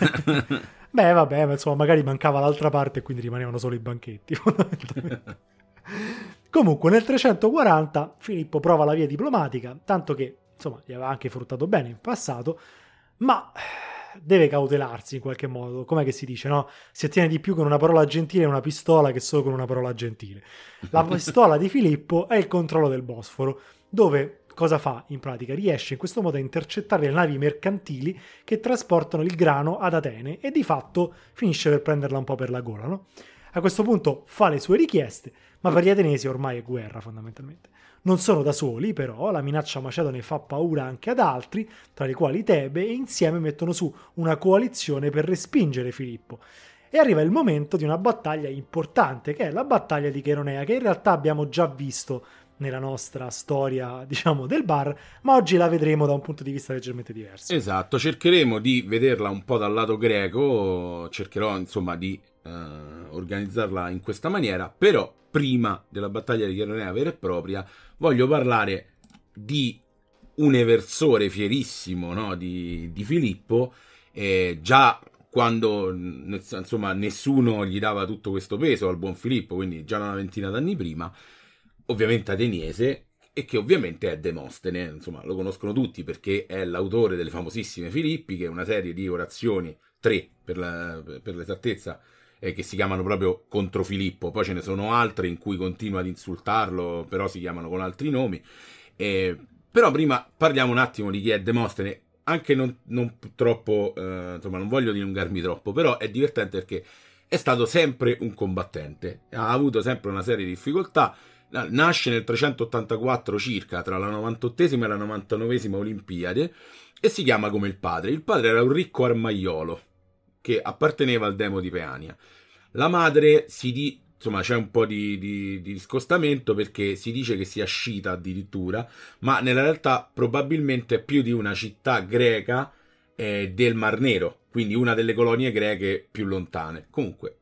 S2: Beh, vabbè, ma insomma, magari mancava l'altra parte e quindi rimanevano solo i banchetti, fondamentalmente. Comunque, nel 340 Filippo prova la via diplomatica, tanto che, insomma, gli aveva anche fruttato bene in passato, ma deve cautelarsi in qualche modo. Com'è che si dice, no? Si ottiene di più con una parola gentile e una pistola che solo con una parola gentile. La pistola di Filippo è il controllo del Bosforo, dove cosa fa in pratica? Riesce in questo modo a intercettare le navi mercantili che trasportano il grano ad Atene e di fatto finisce per prenderla un po' per la gola, no? A questo punto fa le sue richieste, ma per gli ateniesi ormai è guerra fondamentalmente. Non sono da soli, però, la minaccia macedone fa paura anche ad altri, tra i quali Tebe, e insieme mettono su una coalizione per respingere Filippo. E arriva il momento di una battaglia importante, che è la battaglia di Cheronea, che in realtà abbiamo già visto nella nostra storia, diciamo, del bar, ma oggi la vedremo da un punto di vista leggermente diverso.
S3: Esatto, cercheremo di vederla un po' dal lato greco, cercherò insomma di organizzarla in questa maniera, però prima della battaglia di Cheronea vera e propria voglio parlare di un eversore fierissimo, no? di Filippo, già quando insomma nessuno gli dava tutto questo peso al buon Filippo, quindi già una ventina d'anni prima, ovviamente ateniese, e che ovviamente è Demostene. Insomma, lo conoscono tutti perché è l'autore delle famosissime Filippi, che è una serie di orazioni, 3 per l'esattezza, che si chiamano proprio contro Filippo. Poi ce ne sono altre in cui continua ad insultarlo, però si chiamano con altri nomi. Però prima parliamo un attimo di chi è Demostene, anche non troppo, insomma, non voglio dilungarmi troppo, però è divertente perché è stato sempre un combattente, ha avuto sempre una serie di difficoltà. Nasce nel 384 circa, tra la 98esima e la 99esima Olimpiade, e si chiama come il padre. Il padre era un ricco armaiolo che apparteneva al demo di Peania. La madre insomma, c'è un po' di discostamento perché si dice che sia sciita addirittura, ma nella realtà probabilmente è più di una città greca del Mar Nero, quindi una delle colonie greche più lontane. Comunque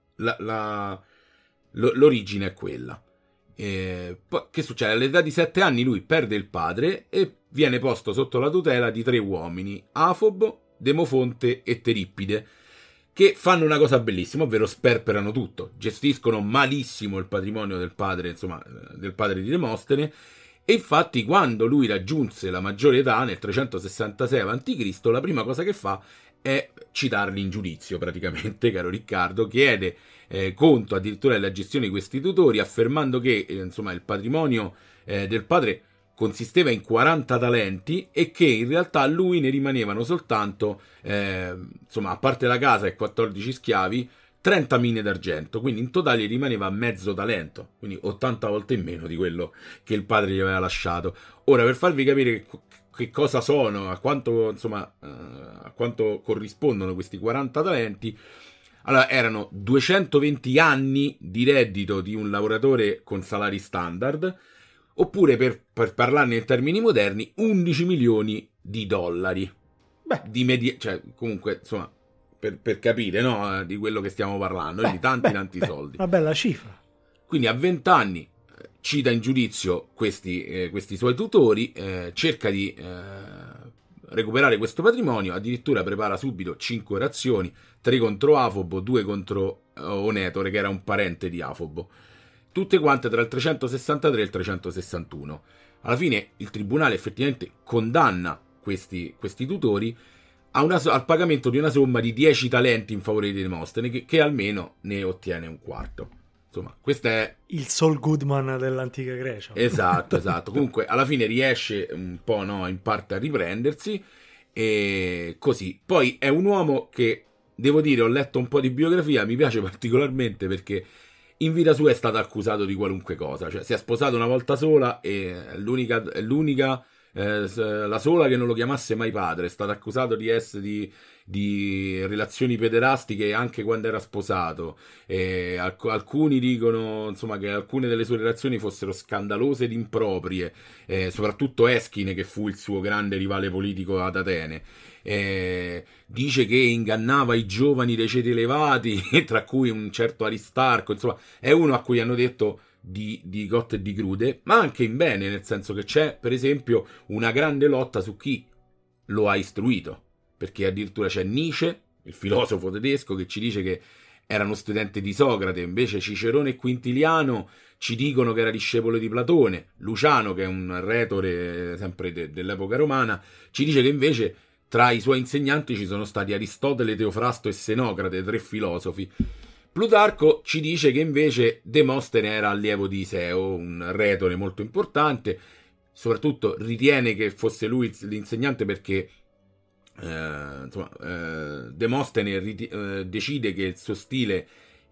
S3: l'origine è quella. Poi, che succede? All'età di 7 anni lui perde il padre e viene posto sotto la tutela di 3 uomini, Afobo, Demofonte e Terippide, che fanno una cosa bellissima, ovvero sperperano tutto, gestiscono malissimo il patrimonio del padre, insomma, del padre di Demostene. E infatti quando lui raggiunse la maggiore età, nel 366 a.C., la prima cosa che fa è citarli in giudizio, praticamente, caro Riccardo. Chiede conto addirittura della gestione di questi tutori, affermando che insomma, il patrimonio del padre consisteva in 40 talenti e che in realtà a lui ne rimanevano soltanto, insomma, a parte la casa e 14 schiavi, 30 mine d'argento, quindi in totale gli rimaneva mezzo talento, quindi 80 volte in meno di quello che il padre gli aveva lasciato. Ora, per farvi capire che cosa sono, a quanto, insomma, a quanto corrispondono questi 40 talenti, allora erano 220 anni di reddito di un lavoratore con salari standard, oppure per parlarne in termini moderni, 11 milioni di dollari. Beh, cioè, comunque, insomma, per capire, no, di quello che stiamo parlando, di tanti soldi.
S2: Una bella cifra.
S3: Quindi a 20 anni cita in giudizio questi suoi tutori, cerca di recuperare questo patrimonio, addirittura prepara subito 5 orazioni, 3 contro Afobo, 2 contro Onetore, che era un parente di Afobo, tutte quante tra il 363 e il 361. Alla fine il tribunale effettivamente condanna questi tutori al pagamento di una somma di 10 talenti in favore di Demostene, che almeno ne ottiene un quarto. Insomma, questo è
S2: il Saul Goodman dell'antica Grecia.
S3: Esatto. Comunque alla fine riesce un po', no, in parte a riprendersi, e così. Poi è un uomo che, devo dire, ho letto un po' di biografia, mi piace particolarmente perché in vita sua è stato accusato di qualunque cosa. Cioè, si è sposato una volta sola e è l'unica la sola che non lo chiamasse mai padre. È stato accusato di essere di relazioni pederastiche anche quando era sposato. Alcuni dicono, insomma, che alcune delle sue relazioni fossero scandalose ed improprie, soprattutto Eschine, che fu il suo grande rivale politico ad Atene. Dice che ingannava i giovani dei ceti elevati, tra cui un certo Aristarco. Insomma, è uno a cui hanno detto di cotte e di crude, ma anche in bene, nel senso che c'è, per esempio, una grande lotta su chi lo ha istruito, perché addirittura c'è Nietzsche, il filosofo tedesco, che ci dice che era uno studente di Socrate, invece Cicerone e Quintiliano ci dicono che era discepolo di Platone. Luciano, che è un retore sempre dell'epoca romana, ci dice che invece tra i suoi insegnanti ci sono stati Aristotele, Teofrasto e Senocrate, 3 filosofi. Plutarco ci dice che invece Demostene era allievo di Iseo, un retore molto importante. Soprattutto ritiene che fosse lui l'insegnante perché Demostene decide che il suo stile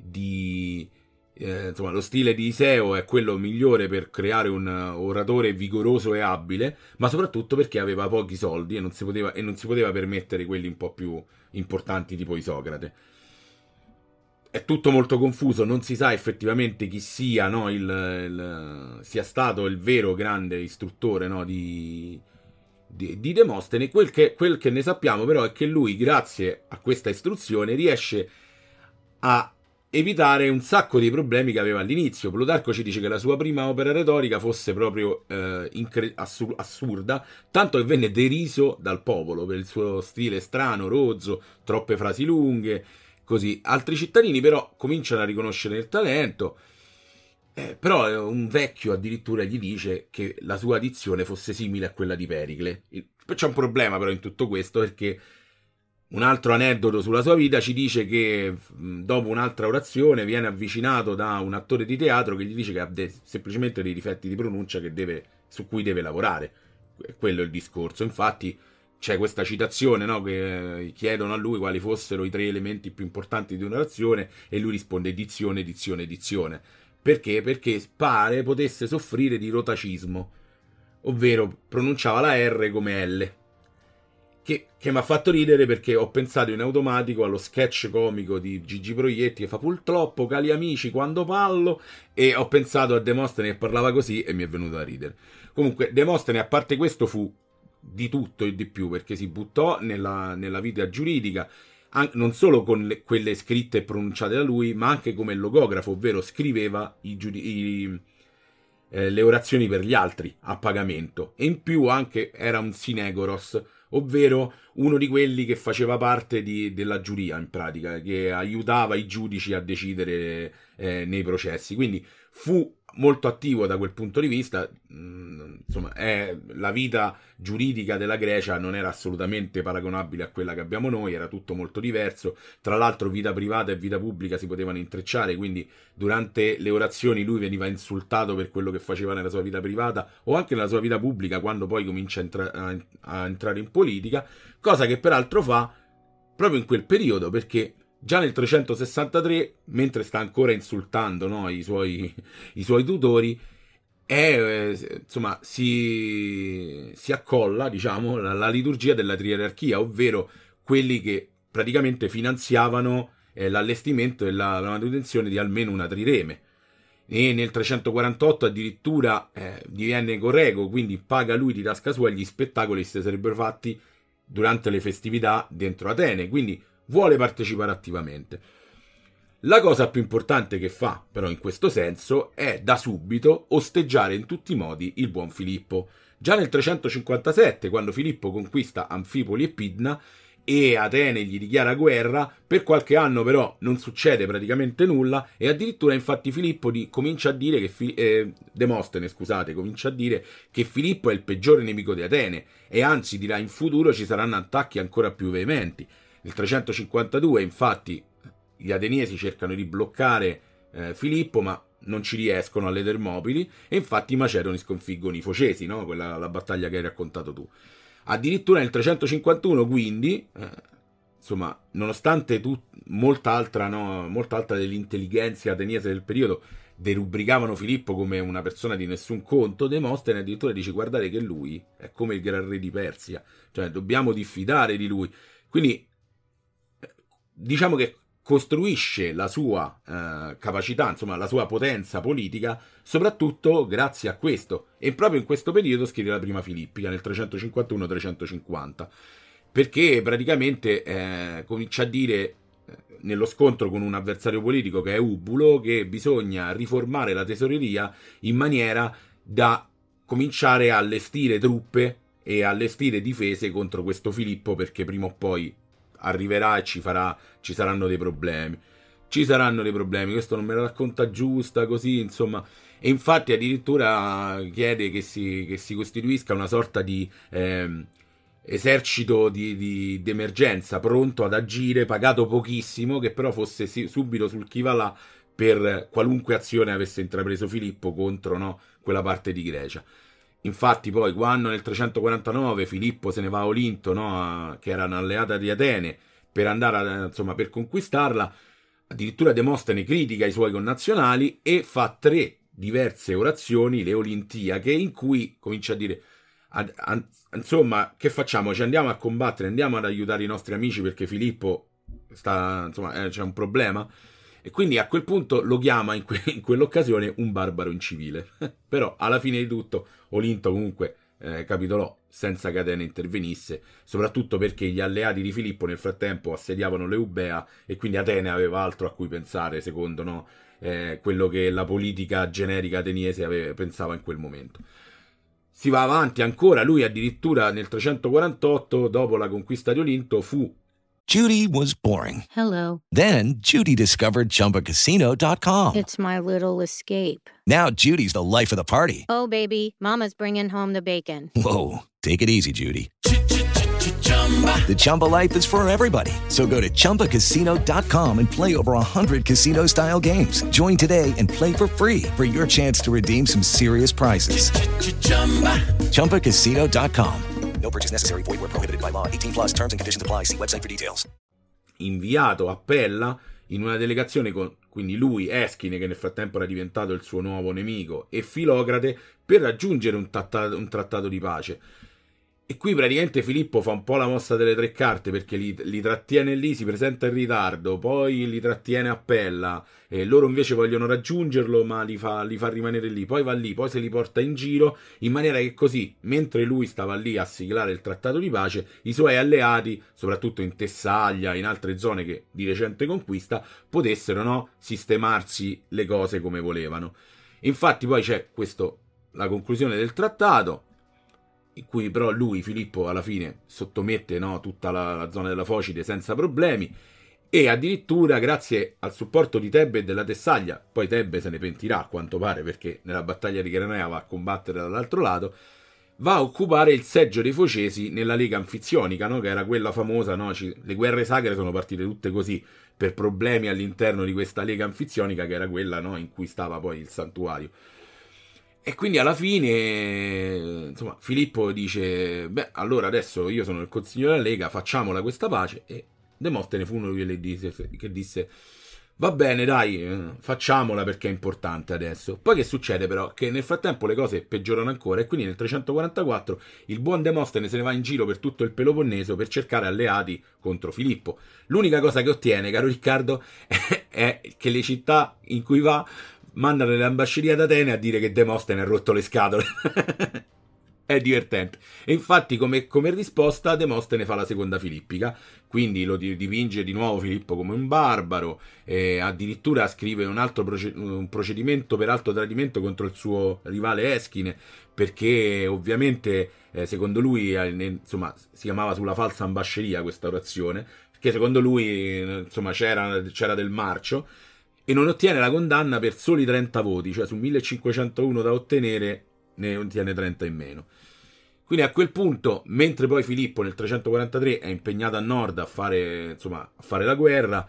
S3: lo stile di Iseo è quello migliore per creare un oratore vigoroso e abile, ma soprattutto perché aveva pochi soldi e non si poteva permettere quelli un po' più importanti tipo Isocrate. È tutto molto confuso, non si sa effettivamente chi sia, no, sia stato il vero grande istruttore, no, di Demostene. Quel che ne sappiamo però è che lui, grazie a questa istruzione, riesce a evitare un sacco di problemi che aveva all'inizio. Plutarco ci dice che la sua prima opera retorica fosse proprio assurda, tanto che venne deriso dal popolo per il suo stile strano, rozzo, troppe frasi lunghe. Così altri cittadini però cominciano a riconoscere il talento Però un vecchio addirittura gli dice che la sua dizione fosse simile a quella di Pericle. C'è un problema però in tutto questo, perché un altro aneddoto sulla sua vita ci dice che dopo un'altra orazione viene avvicinato da un attore di teatro che gli dice che ha semplicemente dei difetti di pronuncia su cui deve lavorare. Quello è il discorso. Infatti c'è questa citazione, no, che chiedono a lui quali fossero i 3 elementi più importanti di un'orazione e lui risponde dizione, dizione, dizione. Perché? Perché pare potesse soffrire di rotacismo, ovvero pronunciava la R come L, che mi ha fatto ridere perché ho pensato in automatico allo sketch comico di Gigi Proietti che fa purtroppo cari amici quando parlo, e ho pensato a Demostene che parlava così e mi è venuto a ridere. Comunque Demostene, a parte questo, fu di tutto e di più, perché si buttò nella vita giuridica, non solo con quelle scritte e pronunciate da lui, ma anche come logografo, ovvero scriveva le orazioni per gli altri a pagamento, e in più anche era un synegoros, ovvero uno di quelli che faceva parte della giuria, in pratica, che aiutava i giudici a decidere nei processi. Quindi fu molto attivo da quel punto di vista. Insomma, la vita giuridica della Grecia non era assolutamente paragonabile a quella che abbiamo noi, era tutto molto diverso. Tra l'altro vita privata e vita pubblica si potevano intrecciare, quindi durante le orazioni lui veniva insultato per quello che faceva nella sua vita privata o anche nella sua vita pubblica, quando poi comincia a entrare in politica, cosa che peraltro fa proprio in quel periodo, perché già nel 363, mentre sta ancora insultando, no, i suoi tutori, insomma, si accolla, diciamo, la liturgia della trierarchia, ovvero quelli che praticamente finanziavano l'allestimento e la manutenzione di almeno una trireme. E nel 348 addirittura divenne corrego, quindi paga lui di tasca sua gli spettacoli che si sarebbero fatti durante le festività dentro Atene, quindi vuole partecipare attivamente. La cosa più importante che fa, però, in questo senso, è da subito osteggiare in tutti i modi il buon Filippo. Già nel 357, quando Filippo conquista Anfipoli e Pidna e Atene gli dichiara guerra, per qualche anno però non succede praticamente nulla, e addirittura infatti Filippo comincia a dire che Demostene, comincia a dire che Filippo è il peggiore nemico di Atene, e anzi dirà in futuro ci saranno attacchi ancora più veementi. Nel 352 infatti gli ateniesi cercano di bloccare Filippo, ma non ci riescono alle Termopili, e infatti i macedoni sconfiggono i focesi, no? La battaglia che hai raccontato tu. Addirittura nel 351 quindi, insomma, nonostante molta altra dell'intelligenza ateniese del periodo derubricavano Filippo come una persona di nessun conto, Demostene addirittura dice: guardate che lui è come il gran re di Persia, cioè dobbiamo diffidare di lui. Quindi diciamo che costruisce la sua capacità, insomma la sua potenza politica, soprattutto grazie a questo, e proprio in questo periodo scrive la prima Filippica nel 351-350, perché praticamente comincia a dire, nello scontro con un avversario politico che è Ubulo, che bisogna riformare la tesoreria in maniera da cominciare a allestire truppe e allestire difese contro questo Filippo, perché prima o poi arriverà e ci saranno dei problemi. Questo non me la racconta giusta, così, insomma. E infatti addirittura chiede che si costituisca una sorta di esercito di emergenza, pronto ad agire, pagato pochissimo, che però fosse subito sul chi va là per qualunque azione avesse intrapreso Filippo contro, no, quella parte di Grecia. Infatti poi quando nel 349 Filippo se ne va a Olinto, no, che era un'alleata di Atene, per andare per conquistarla, addirittura Demostene critica i suoi connazionali e fa 3 diverse orazioni, le Olintiache, in cui comincia a dire insomma, che facciamo? Ci andiamo a combattere, andiamo ad aiutare i nostri amici perché Filippo c'è un problema? E quindi a quel punto lo chiama in quell'occasione un barbaro incivile. Però alla fine di tutto Olinto comunque capitolò senza che Atene intervenisse, soprattutto perché gli alleati di Filippo nel frattempo assediavano l'Eubea e quindi Atene aveva altro a cui pensare, secondo, no, quello che la politica generica ateniese pensava in quel momento. Si va avanti ancora, lui addirittura nel 348, dopo la conquista di Olinto, fu
S6: Judy was boring.
S10: Hello.
S6: Then Judy discovered ChumbaCasino.com.
S10: It's my little escape.
S6: Now Judy's the life of the party.
S10: Oh, baby, mama's bringing home the bacon.
S6: Whoa, take it easy, Judy. The Chumba life is for everybody. So go to ChumbaCasino.com and play over 100 casino-style games. Join today and play for free for your chance to redeem some serious prizes. ChumbaCasino.com.
S11: No purchase necessary. Void where prohibited by law. 18 plus terms and conditions apply. See website for details.
S3: Inviato a Pella in una delegazione con quindi lui, Eschine, che nel frattempo era diventato il suo nuovo nemico, e Filocrate, per raggiungere un trattato di pace. E qui praticamente Filippo fa un po' la mossa delle tre carte, perché li trattiene lì, si presenta in ritardo, poi li trattiene a Pella, e loro invece vogliono raggiungerlo, ma li fa rimanere lì, poi va lì, poi se li porta in giro, in maniera che così, mentre lui stava lì a siglare il trattato di pace, i suoi alleati, soprattutto in Tessaglia, in altre zone che di recente conquista, potessero, no, sistemarsi le cose come volevano. Infatti poi c'è la conclusione del trattato, in cui però lui, Filippo, alla fine sottomette, no, tutta la zona della Focide senza problemi, e addirittura grazie al supporto di Tebbe e della Tessaglia, poi Tebbe se ne pentirà a quanto pare, perché nella battaglia di Cheronea va a combattere dall'altro lato, va a occupare il seggio dei Focesi nella Lega Anfizionica, no, che era quella famosa, no, le guerre sacre sono partite tutte così, per problemi all'interno di questa Lega Anfizionica, che era quella, no, in cui stava poi il santuario. E quindi alla fine, insomma, Filippo dice, beh, allora adesso io sono il consiglio della Lega, facciamola questa pace, e Demostene fu uno che disse, va bene, dai, facciamola perché è importante adesso. Poi che succede però? Che nel frattempo le cose peggiorano ancora, e quindi nel 344 il buon Demostene se ne va in giro per tutto il Peloponneso per cercare alleati contro Filippo. L'unica cosa che ottiene, caro Riccardo, è che le città in cui va mandano le ambascerie ad Atene a dire che Demostene ha rotto le scatole. È divertente. E infatti come risposta Demostene fa la seconda filippica, quindi lo dipinge di nuovo Filippo come un barbaro, e addirittura scrive un procedimento per alto tradimento contro il suo rivale Eschine, perché ovviamente secondo lui insomma si chiamava sulla falsa ambasceria questa orazione, perché secondo lui insomma c'era del marcio, e non ottiene la condanna per soli 30 voti, cioè su 1501 da ottenere ne ottiene 30 in meno. Quindi a quel punto, mentre poi Filippo nel 343 è impegnato a nord a fare la guerra,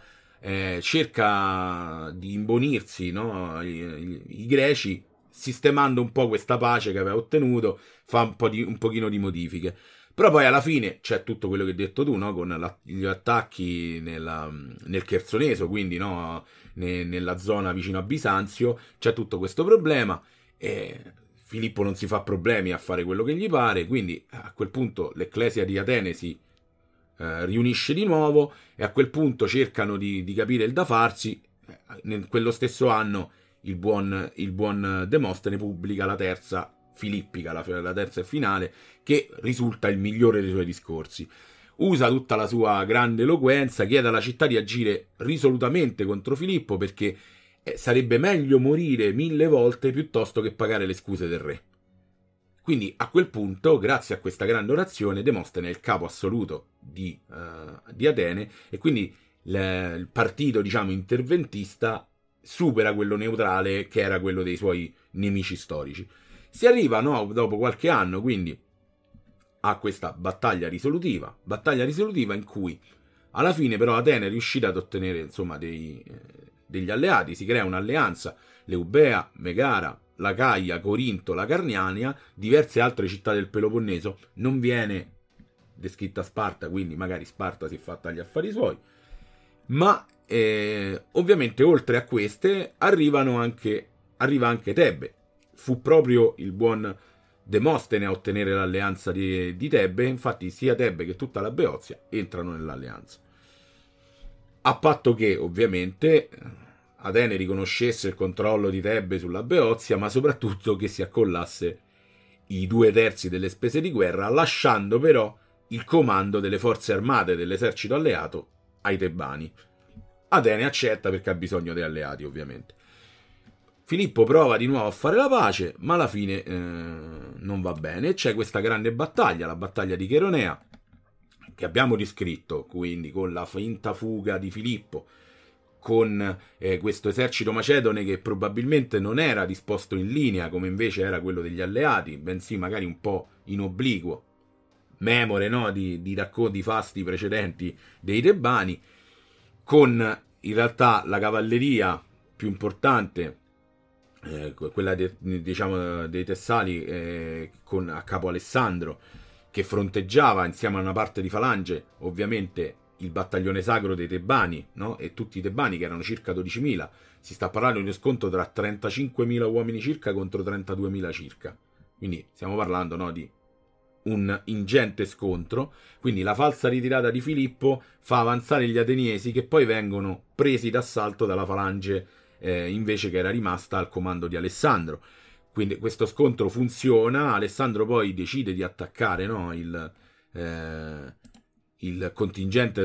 S3: cerca di imbonirsi, no, i greci, sistemando un po' questa pace che aveva ottenuto, fa un pochino di modifiche. Però poi alla fine c'è tutto quello che hai detto tu, no? Con gli attacchi nel Chersoneso, quindi, no, nella zona vicino a Bisanzio, c'è tutto questo problema, e Filippo non si fa problemi a fare quello che gli pare, quindi a quel punto l'Ecclesia di Atene si riunisce di nuovo, e a quel punto cercano di capire il da farsi. In quello stesso anno il buon Demostene pubblica la terza filippica, la terza e finale, che risulta il migliore dei suoi discorsi. Usa tutta la sua grande eloquenza, chiede alla città di agire risolutamente contro Filippo, perché sarebbe meglio morire 1000 volte piuttosto che pagare le scuse del re. Quindi a quel punto, grazie a questa grande orazione, Demostene è il capo assoluto di Atene, e quindi il partito, diciamo, interventista supera quello neutrale che era quello dei suoi nemici storici. Si arriva, no, dopo qualche anno, quindi a questa battaglia risolutiva in cui alla fine però Atene è riuscita ad ottenere, insomma, degli alleati. Si crea un'alleanza, l'Eubea, Megara, l'Acaia, Corinto, la Carniania, diverse altre città del Peloponneso. Non viene descritta Sparta, quindi magari Sparta si è fatta gli affari suoi, ma ovviamente oltre a queste arriva anche Tebbe. Fu proprio il buon Demostene a ottenere l'alleanza di Tebbe, infatti sia Tebbe che tutta la Beozia entrano nell'alleanza, a patto che ovviamente Atene riconoscesse il controllo di Tebbe sulla Beozia, ma soprattutto che si accollasse i 2/3 delle spese di guerra, lasciando però il comando delle forze armate dell'esercito alleato ai tebani. Atene accetta perché ha bisogno degli alleati, ovviamente. Filippo prova di nuovo a fare la pace, ma alla fine non va bene. C'è questa grande battaglia, la battaglia di Cheronea, che abbiamo descritto, quindi con la finta fuga di Filippo, con questo esercito macedone che probabilmente non era disposto in linea come invece era quello degli alleati, bensì magari un po' in obliquo, memore, no, di racconti fasti precedenti dei tebani, con in realtà la cavalleria più importante, quella diciamo dei Tessali, a capo Alessandro, che fronteggiava insieme a una parte di falange ovviamente il battaglione sacro dei Tebani, no? E tutti i Tebani, che erano circa 12.000. Si sta parlando di uno scontro tra 35.000 uomini circa contro 32.000 circa. Quindi stiamo parlando, no, di un ingente scontro. Quindi la falsa ritirata di Filippo fa avanzare gli ateniesi, che poi vengono presi d'assalto dalla falange invece che era rimasta al comando di Alessandro. Quindi questo scontro funziona. Alessandro poi decide di attaccare, no, il contingente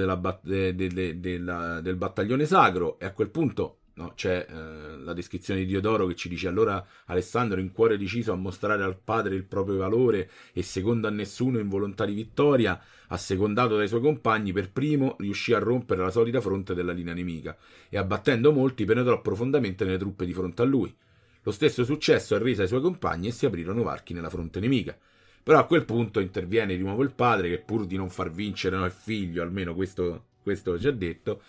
S3: del battaglione sacro, e a quel punto, no, c'è la descrizione di Diodoro che ci dice: allora Alessandro, in cuore deciso a mostrare al padre il proprio valore e secondo a nessuno in volontà di vittoria, assecondato dai suoi compagni, per primo riuscì a rompere la solida fronte della linea nemica e, abbattendo molti, penetrò profondamente nelle truppe di fronte a lui. Lo stesso successo arrese ai suoi compagni e si aprirono varchi nella fronte nemica. Però a quel punto interviene di nuovo il padre, che pur di non far vincere, no, il figlio, almeno questo già detto,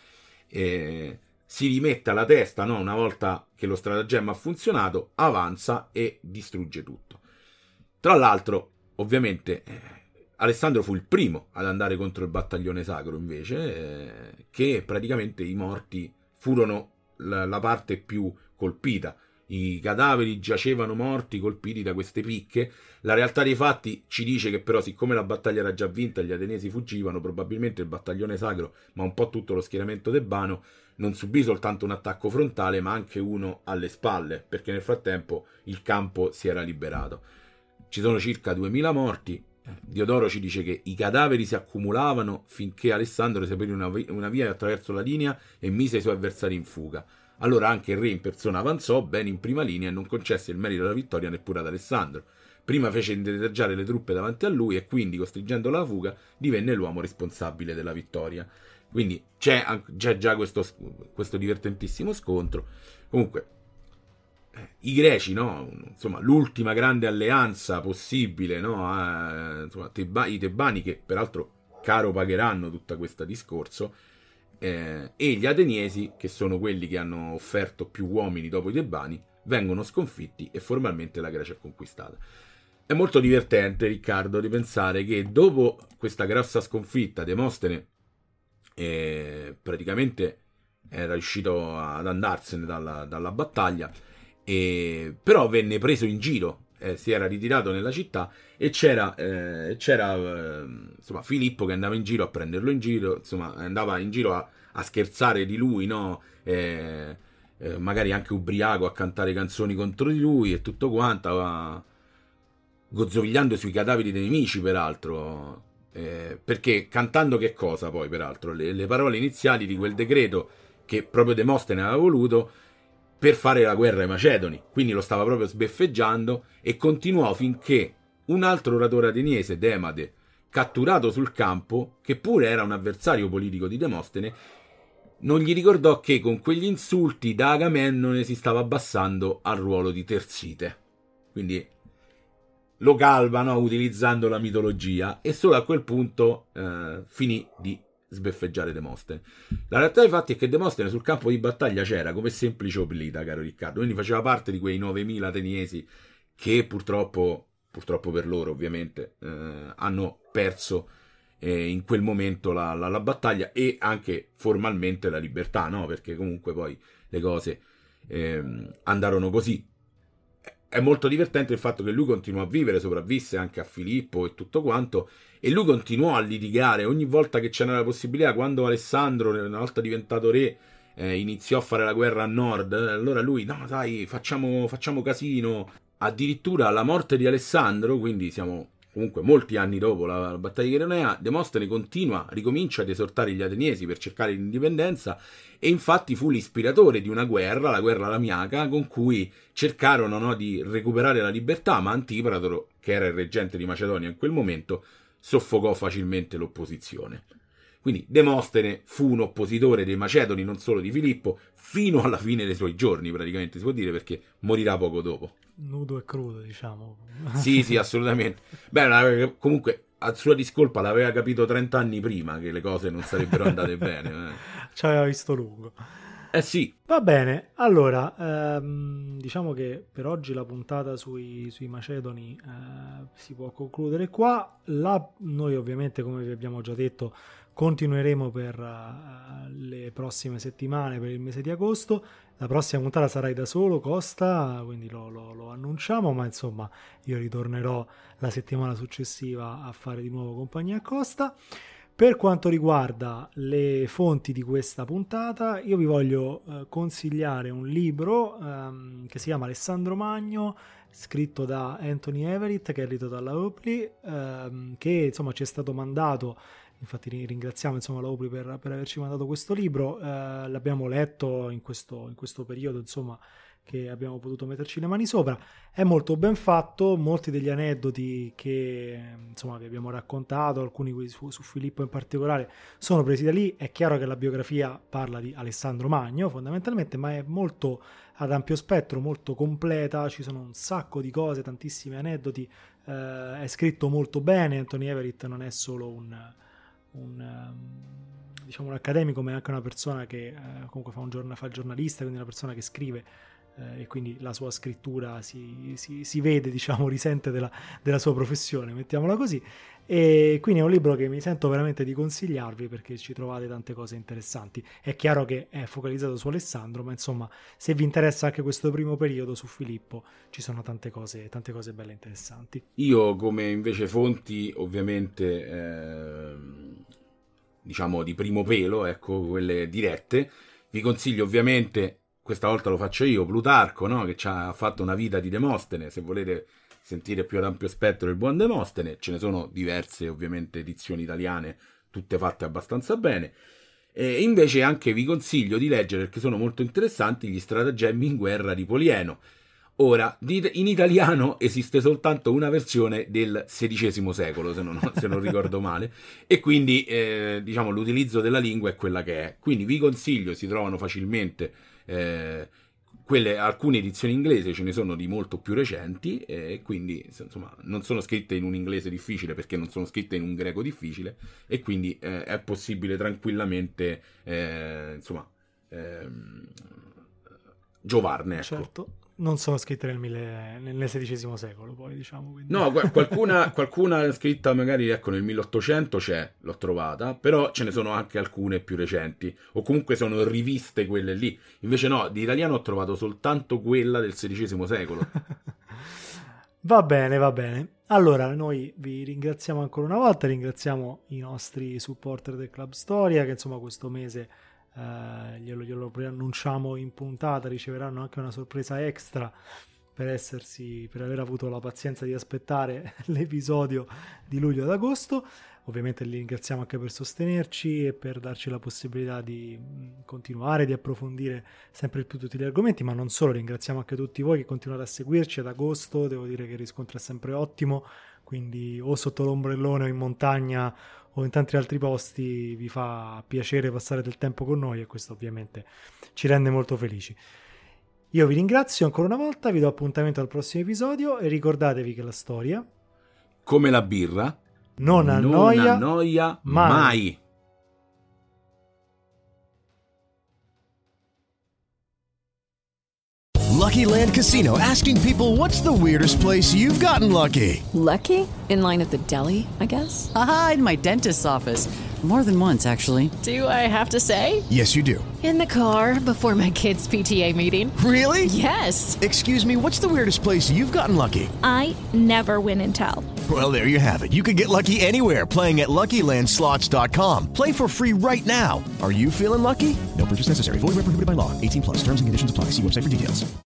S3: si rimette alla testa, no, una volta che lo stratagemma ha funzionato, avanza e distrugge tutto. Tra l'altro, ovviamente, Alessandro fu il primo ad andare contro il battaglione sacro, invece, che praticamente i morti furono la parte più colpita. I cadaveri giacevano morti, colpiti da queste picche. La realtà dei fatti ci dice che però, siccome la battaglia era già vinta e gli ateniesi fuggivano, probabilmente il battaglione sacro, ma un po' tutto lo schieramento tebano, non subì soltanto un attacco frontale, ma anche uno alle spalle, perché nel frattempo il campo si era liberato. Ci sono circa 2.000 morti. Diodoro ci dice che i cadaveri si accumulavano finché Alessandro si aprì una via attraverso la linea e mise i suoi avversari in fuga. Allora anche il re in persona avanzò ben in prima linea e non concesse il merito della vittoria neppure ad Alessandro. Prima fece indietreggiare le truppe davanti a lui e quindi, costringendolo alla fuga, divenne l'uomo responsabile della vittoria. Quindi c'è già questo divertentissimo scontro. Comunque, i greci, no? Insomma, l'ultima grande alleanza possibile, no? Insomma, i tebani, che peraltro caro pagheranno tutto questo discorso, e gli ateniesi, che sono quelli che hanno offerto più uomini dopo i tebani, vengono sconfitti e formalmente la Grecia è conquistata. È molto divertente, Riccardo, di pensare che dopo questa grossa sconfitta Demostene praticamente era riuscito ad andarsene dalla battaglia, però venne preso in giro, si era ritirato nella città e c'era insomma, Filippo che andava in giro a prenderlo in giro, insomma andava in giro a scherzare di lui, no? Magari anche ubriaco, a cantare canzoni contro di lui e tutto quanto, gozzovigliando sui cadaveri dei nemici, peraltro, perché cantando che cosa poi, peraltro, le parole iniziali di quel decreto che proprio Demostene aveva voluto per fare la guerra ai Macedoni. Quindi lo stava proprio sbeffeggiando e continuò finché un altro oratore ateniese, Demade, catturato sul campo, che pure era un avversario politico di Demostene, non gli ricordò che con quegli insulti da Agamennone si stava abbassando al ruolo di terzite. Quindi lo calmano utilizzando la mitologia, e solo a quel punto finì di sbeffeggiare Demostene. La realtà dei fatti è che Demostene sul campo di battaglia c'era come semplice oplita, caro Riccardo, quindi faceva parte di quei 9.000 ateniesi che purtroppo per loro ovviamente hanno perso in quel momento la battaglia e anche formalmente la libertà, no? Perché comunque poi le cose andarono così. È molto divertente il fatto che lui continuò a vivere, sopravvisse anche a Filippo e tutto quanto, e lui continuò a litigare ogni volta che c'era la possibilità. Quando Alessandro, una volta diventato re, iniziò a fare la guerra a nord, allora lui, no dai, facciamo casino. Addirittura alla morte di Alessandro, quindi siamo comunque molti anni dopo la battaglia di Cheronea, Demostene ricomincia ad esortare gli ateniesi per cercare l'indipendenza, e infatti fu l'ispiratore di una guerra, la guerra lamiaca, con cui cercarono, no, di recuperare la libertà, ma Antipratoro, che era il reggente di Macedonia in quel momento, soffocò facilmente l'opposizione. Quindi Demostene fu un oppositore dei Macedoni, non solo di Filippo, fino alla fine dei suoi giorni, praticamente si può dire, perché morirà poco dopo.
S2: Nudo e crudo, diciamo.
S3: Sì, assolutamente. Beh, comunque, a sua discolpa l'aveva capito 30 anni prima che le cose non sarebbero andate bene.
S2: Ci aveva visto lungo.
S3: Sì.
S2: Va bene, allora, diciamo che per oggi la puntata sui Macedoni si può concludere qua. Noi ovviamente, come vi abbiamo già detto, continueremo per le prossime settimane, per il mese di agosto. La prossima puntata sarai da solo, Costa, quindi lo annunciamo, ma insomma io ritornerò la settimana successiva a fare di nuovo compagnia a Costa. Per quanto riguarda le fonti di questa puntata, io vi voglio consigliare un libro che si chiama Alessandro Magno, scritto da Anthony Everett, che è edito dalla Oakley, che insomma ci è stato mandato. Infatti ringraziamo insomma la Oakley per averci mandato questo libro. L'abbiamo letto in questo periodo, insomma, che abbiamo potuto metterci le mani sopra. È molto ben fatto, molti degli aneddoti che insomma vi abbiamo raccontato, alcuni su Filippo in particolare, sono presi da lì. È chiaro che la biografia parla di Alessandro Magno fondamentalmente, ma è molto ad ampio spettro, molto completa, ci sono un sacco di cose, tantissimi aneddoti, è scritto molto bene. Anthony Everett non è solo un accademico, ma è anche una persona che comunque fa il giornalista, quindi una persona che scrive, e quindi la sua scrittura si vede, diciamo, risente della sua professione, mettiamola così. E quindi è un libro che mi sento veramente di consigliarvi, perché ci trovate tante cose interessanti. È chiaro che è focalizzato su Alessandro, ma insomma, se vi interessa anche questo primo periodo su Filippo, ci sono tante cose belle interessanti.
S3: Io, come invece fonti, ovviamente diciamo di primo pelo, ecco, quelle dirette, vi consiglio ovviamente, questa volta lo faccio io, Plutarco, no? Che ci ha fatto una vita di Demostene. Se volete sentire più ad ampio spettro il buon Demostene, ce ne sono diverse ovviamente edizioni italiane, tutte fatte abbastanza bene. E invece anche vi consiglio di leggere, perché sono molto interessanti, gli stratagemmi in guerra di Polieno. Ora, in italiano esiste soltanto una versione del XVI secolo, se non ricordo male, e quindi diciamo l'utilizzo della lingua è quella che è. Quindi vi consiglio, si trovano facilmente alcune edizioni inglesi, ce ne sono di molto più recenti, e quindi insomma non sono scritte in un inglese difficile, perché non sono scritte in un greco difficile, e quindi è possibile tranquillamente giovarne, ecco.
S2: Certo. Non sono scritte nel XVI secolo, poi, diciamo. Quindi.
S3: No, qualcuna scritta magari, ecco, nel 1800 l'ho trovata, però ce ne sono anche alcune più recenti, o comunque sono riviste quelle lì. Invece no, di italiano ho trovato soltanto quella del XVI secolo.
S2: Va bene. Allora, noi vi ringraziamo ancora una volta, ringraziamo i nostri supporter del Club Storia, che insomma questo mese... glielo preannunciamo in puntata, riceveranno anche una sorpresa extra per aver avuto la pazienza di aspettare l'episodio di luglio ad agosto. Ovviamente li ringraziamo anche per sostenerci e per darci la possibilità di continuare, di approfondire sempre più tutti gli argomenti, ma non solo. Ringraziamo anche tutti voi che continuate a seguirci ad agosto. Devo dire che il riscontro è sempre ottimo, quindi o sotto l'ombrellone o in montagna o in tanti altri posti vi fa piacere passare del tempo con noi, e questo ovviamente ci rende molto felici. Io vi ringrazio ancora una volta, vi do appuntamento al prossimo episodio e ricordatevi che la storia,
S3: come la birra,
S2: non annoia
S3: mai.
S12: Lucky Land Casino, asking people, what's the weirdest place you've gotten lucky?
S7: Lucky? In line at the deli, I guess?
S8: Aha, in my dentist's office. More than once, actually.
S7: Do I have to say?
S12: Yes, you do.
S7: In the car before my kids' PTA meeting.
S12: Really?
S7: Yes.
S12: Excuse me, what's the weirdest place you've gotten lucky?
S9: I never win and tell.
S12: Well, there you have it. You can get lucky anywhere, playing at LuckyLandSlots.com. Play for free right now. Are you feeling lucky? No purchase necessary. Void where prohibited by law. 18+. Terms and conditions apply. See website for details.